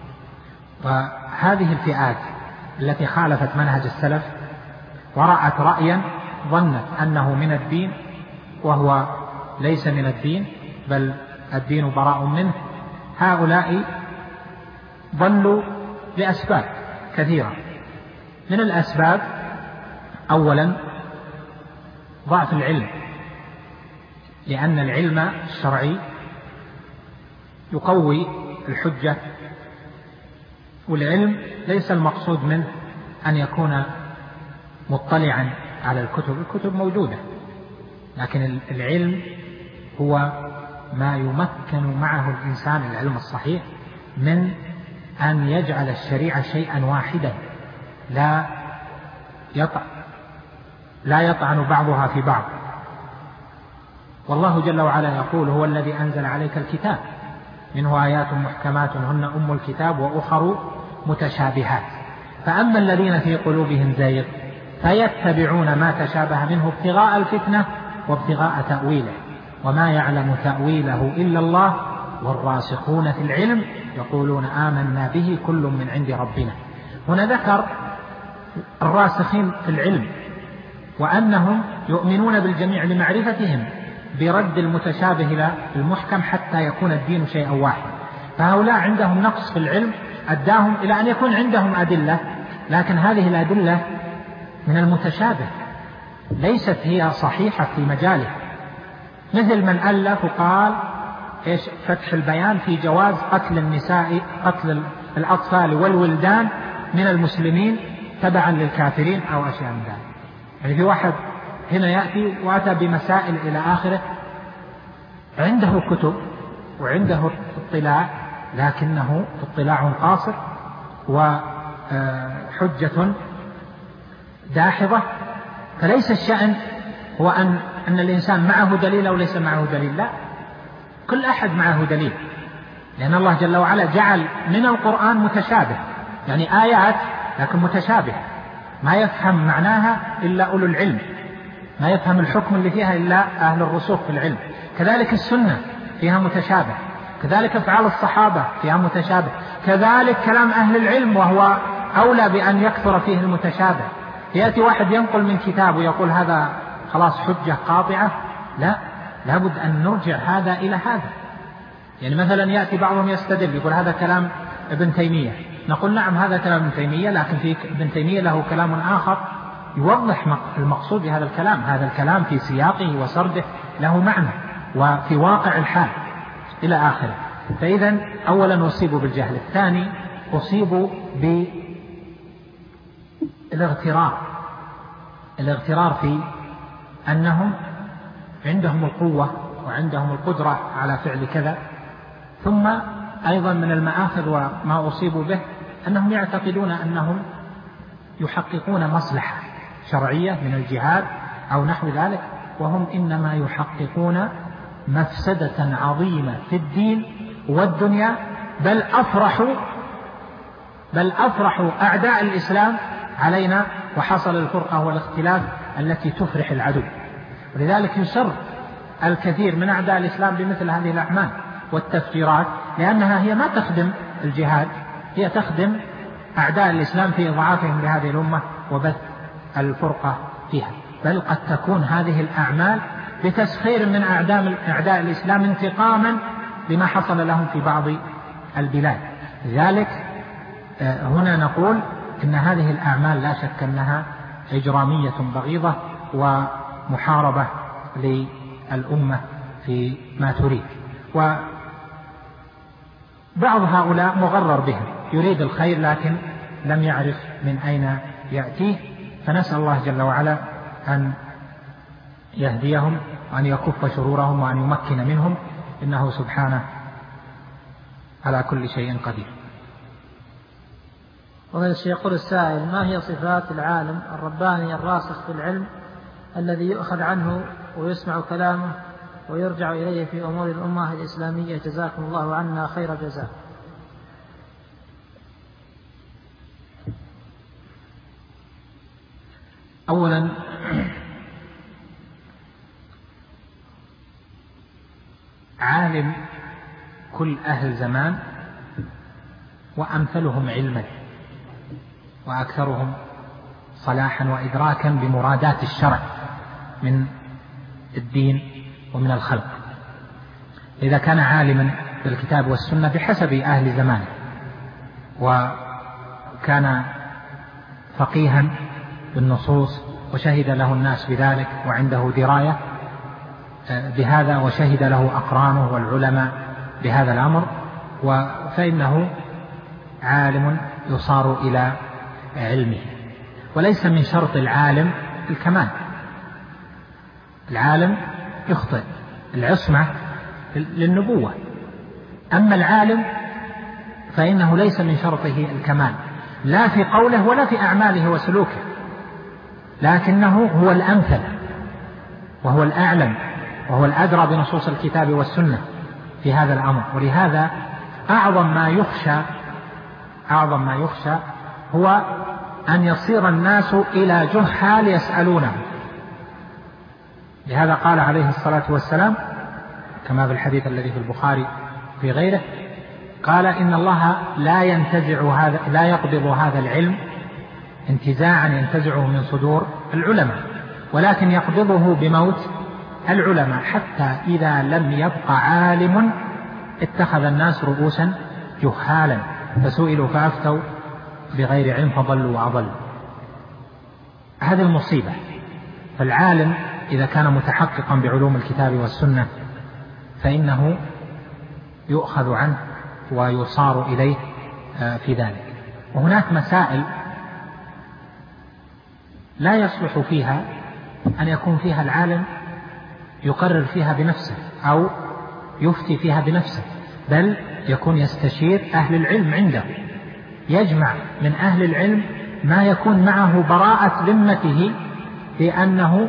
وهذه الفئات التي خالفت منهج السلف ورأت رأيا ظنت أنه من الدين وهو ليس من الدين، بل الدين براء منه، هؤلاء ضلوا لأسباب كثيرة. من الأسباب أولا ضعف العلم، لأن العلم الشرعي يقوي الحجة، والعلم ليس المقصود منه أن يكون مطلعا على الكتب موجودة، لكن العلم هو ما يمكن معه الإنسان، العلم الصحيح، من أن يجعل الشريعة شيئا واحدا لا يطعن بعضها في بعض. والله جل وعلا يقول: هو الذي أنزل عليك الكتاب منه آيات محكمات هن أم الكتاب وأخر متشابهات، فأما الذين في قلوبهم زيغ فيتبعون ما تشابه منه ابتغاء الفتنة وابتغاء تأويله وما يعلم تأويله إلا الله والراسخون في العلم يقولون آمنا به كل من عند ربنا. هنا ذكر الراسخين في العلم وأنهم يؤمنون بالجميع لمعرفتهم برد المتشابه إلى المحكم حتى يكون الدين شيئا واحد. فهؤلاء عندهم نقص في العلم أداهم إلى أن يكون عندهم أدلة، لكن هذه الأدلة من المتشابه ليست هي صحيحة في مجاله، مثل من ألف وقال فتح البيان في جواز قتل النساء، قتل الأطفال والولدان من المسلمين تبعا للكافرين أو أشياء من ذلك. يعني في واحد هنا يأتي وأتى بمسائل إلى آخره، عنده كتب وعنده اطلاع، لكنه اطلاع قاصر وحجة داحضة. فليس الشأن هو أن الإنسان معه دليل أو ليس معه دليل، لا، كل أحد معه دليل، لأن الله جل وعلا جعل من القرآن متشابه، يعني آيات لكن متشابه ما يفهم معناها إلا أولو العلم، ما يفهم الحكم اللي فيها إلا أهل الرسوخ في العلم. كذلك السنة فيها متشابه، كذلك أفعال الصحابة فيها متشابه، كذلك كلام أهل العلم وهو أولى بأن يكثر فيه المتشابه. يأتي واحد ينقل من كتاب ويقول هذا خلاص حجة قاطعة، لا، لابد أن نرجع هذا إلى هذا. يعني مثلا يأتي بعضهم يستدل يقول هذا كلام ابن تيمية، نقول نعم هذا كلام ابن تيمية، لكن في ابن تيمية له كلام آخر يوضح المقصود بهذا الكلام، هذا الكلام في سياقه وسرده له معنى وفي واقع الحال إلى آخره. فإذا أولا أصيبوا بالجهل، الثاني أصيبوا بالاغترار في أنهم عندهم القوة وعندهم القدرة على فعل كذا. ثم أيضا من المآخذ وما أصيبوا به أنهم يعتقدون أنهم يحققون مصلحة شرعية من الجهاد أو نحو ذلك، وهم إنما يحققون مفسدة عظيمة في الدين والدنيا، بل أفرحوا أعداء الإسلام علينا وحصل الفرقة والاختلاف التي تفرح العدو. ولذلك يسر الكثير من أعداء الإسلام بمثل هذه الأعمال والتفجيرات، لأنها هي ما تخدم الجهاد، هي تخدم أعداء الإسلام في إضعافهم لهذه الأمة وبث الفرقة فيها. بل قد تكون هذه الأعمال بتسخير من أعداء الإسلام انتقاما لما حصل لهم في بعض البلاد. لذلك هنا نقول إن هذه الأعمال لا شك أنها إجرامية بغيضة ومحاربة للأمة في ما تريد. وبعض هؤلاء مغرر بهم، يريد الخير لكن لم يعرف من أين يأتيه، فنسأل الله جل وعلا أن يهديهم وأن يكف شرورهم وأن يمكن منهم، إنه سبحانه على كل شيء قدير. يقول السائل: ما هي صفات العالم الرباني الراسخ في العلم الذي يؤخذ عنه ويسمع كلامه ويرجع إليه في أمور الأمة الإسلامية؟ جزاكم الله عنا خير جزاء. أولا عالم كل أهل زمان وأمثلهم علما وأكثرهم صلاحا وإدراكا بمرادات الشرع من الدين ومن الخلق. إذا كان عالما بالكتاب والسنة بحسب أهل زمانه، وكان فقيها بالنصوص وشهد له الناس بذلك وعنده دراية بهذا، وشهد له أقرانه والعلماء بهذا الأمر، فإنه عالم يصار إلى علمه. وليس من شرط العالم الكمال، العالم يخطئ، العصمة للنبوة، أما العالم فإنه ليس من شرطه الكمال لا في قوله ولا في أعماله وسلوكه، لكنه هو الأمثل وهو الأعلم وهو الأدرى بنصوص الكتاب والسنة في هذا الأمر. ولهذا أعظم ما يخشى هو أن يصير الناس إلى جهال يسألونه. لهذا قال عليه الصلاة والسلام كما في الحديث الذي في البخاري في غيره، قال إن الله لا يقبض هذا العلم انتزاعا ينتزعه من صدور العلماء، ولكن يقبضه بموت العلماء، حتى إذا لم يبق عالم اتخذ الناس رؤوسا جهالا فسئلوا فأفتوا بغير علم فضلوا وأضلوا. هذه المصيبة. فالعالم إذا كان متحققا بعلوم الكتاب والسنة فإنه يؤخذ عنه ويصار إليه في ذلك. وهناك مسائل لا يصلح فيها أن يكون فيها العالم يقرر فيها بنفسه أو يفتي فيها بنفسه، بل يكون يستشير أهل العلم عنده، يجمع من أهل العلم ما يكون معه براءة ذمته بأنه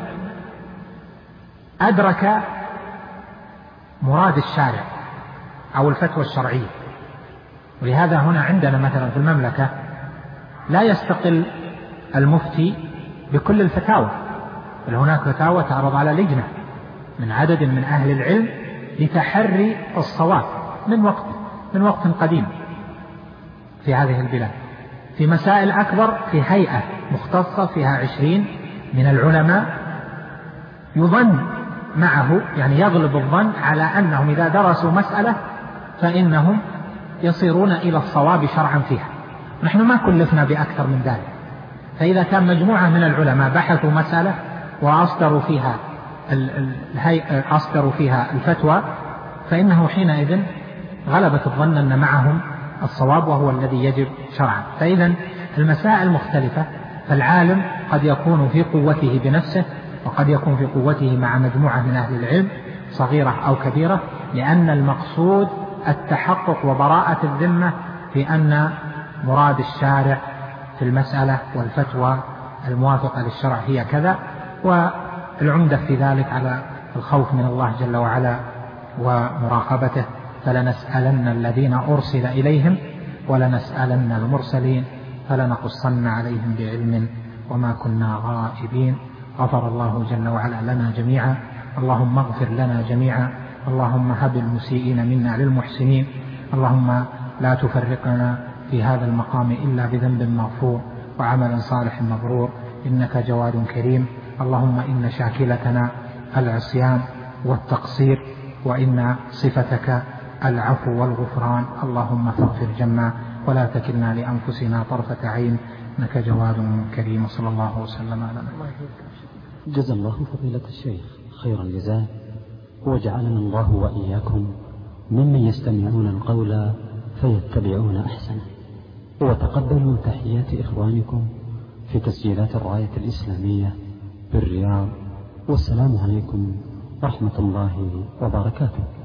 أدرك مراد الشارع أو الفتوى الشرعية. ولهذا هنا عندنا مثلا في المملكة لا يستقل المفتي بكل الفتاوى، بل هناك فتاوى تعرض على لجنة من عدد من أهل العلم لتحري الصواب من وقت قديم في هذه البلاد. في مسائل أكبر في هيئة مختصة فيها 20 من العلماء يظن معه، يعني يغلب الظن على أنهم إذا درسوا مسألة فإنهم يصيرون إلى الصواب شرعا فيها. نحن ما كلفنا بأكثر من ذلك. فإذا كان مجموعة من العلماء بحثوا مسألة وأصدروا فيها الفتوى فإنه حينئذ غلبة الظن أن معهم الصواب وهو الذي يجب شرعا. فإذا المسائل مختلفة، فالعالم قد يكون في قوته بنفسه وقد يكون في قوته مع مجموعة من أهل العلم صغيرة أو كبيرة، لأن المقصود التحقق وبراءة الذمة في أن مراد الشارع في المسألة والفتوى الموافقة للشرع هي كذا. والعمدة في ذلك على الخوف من الله جل وعلا ومراقبته، فلنسألن الذين أرسل إليهم ولنسألن المرسلين فلنقصن عليهم بعلم وما كنا غائبين. غفر الله جل وعلا لنا جميعا، اللهم اغفر لنا جميعا، اللهم هب المسيئين منا للمحسنين، اللهم لا تفرقنا في هذا المقام إلا بذنب مغفور وعمل صالح مبرور، إنك جواد كريم. اللهم إن شاكلتنا العصيان والتقصير، وإن صفتك العفو والغفران، اللهم فاغفر جمّا ولا تكلنا لأنفسنا طرفة عين، إنك جواد كريم. صلى الله وسلم على نبينا. جزا الله فضيلة الشيخ خير الجزاء، وجعلنا الله وإياكم ممن يستمعون القول فيتبعون أحسنه. وتقبلوا تحيات إخوانكم في تسجيلات الراية الإسلامية بالرياض، والسلام عليكم ورحمة الله وبركاته.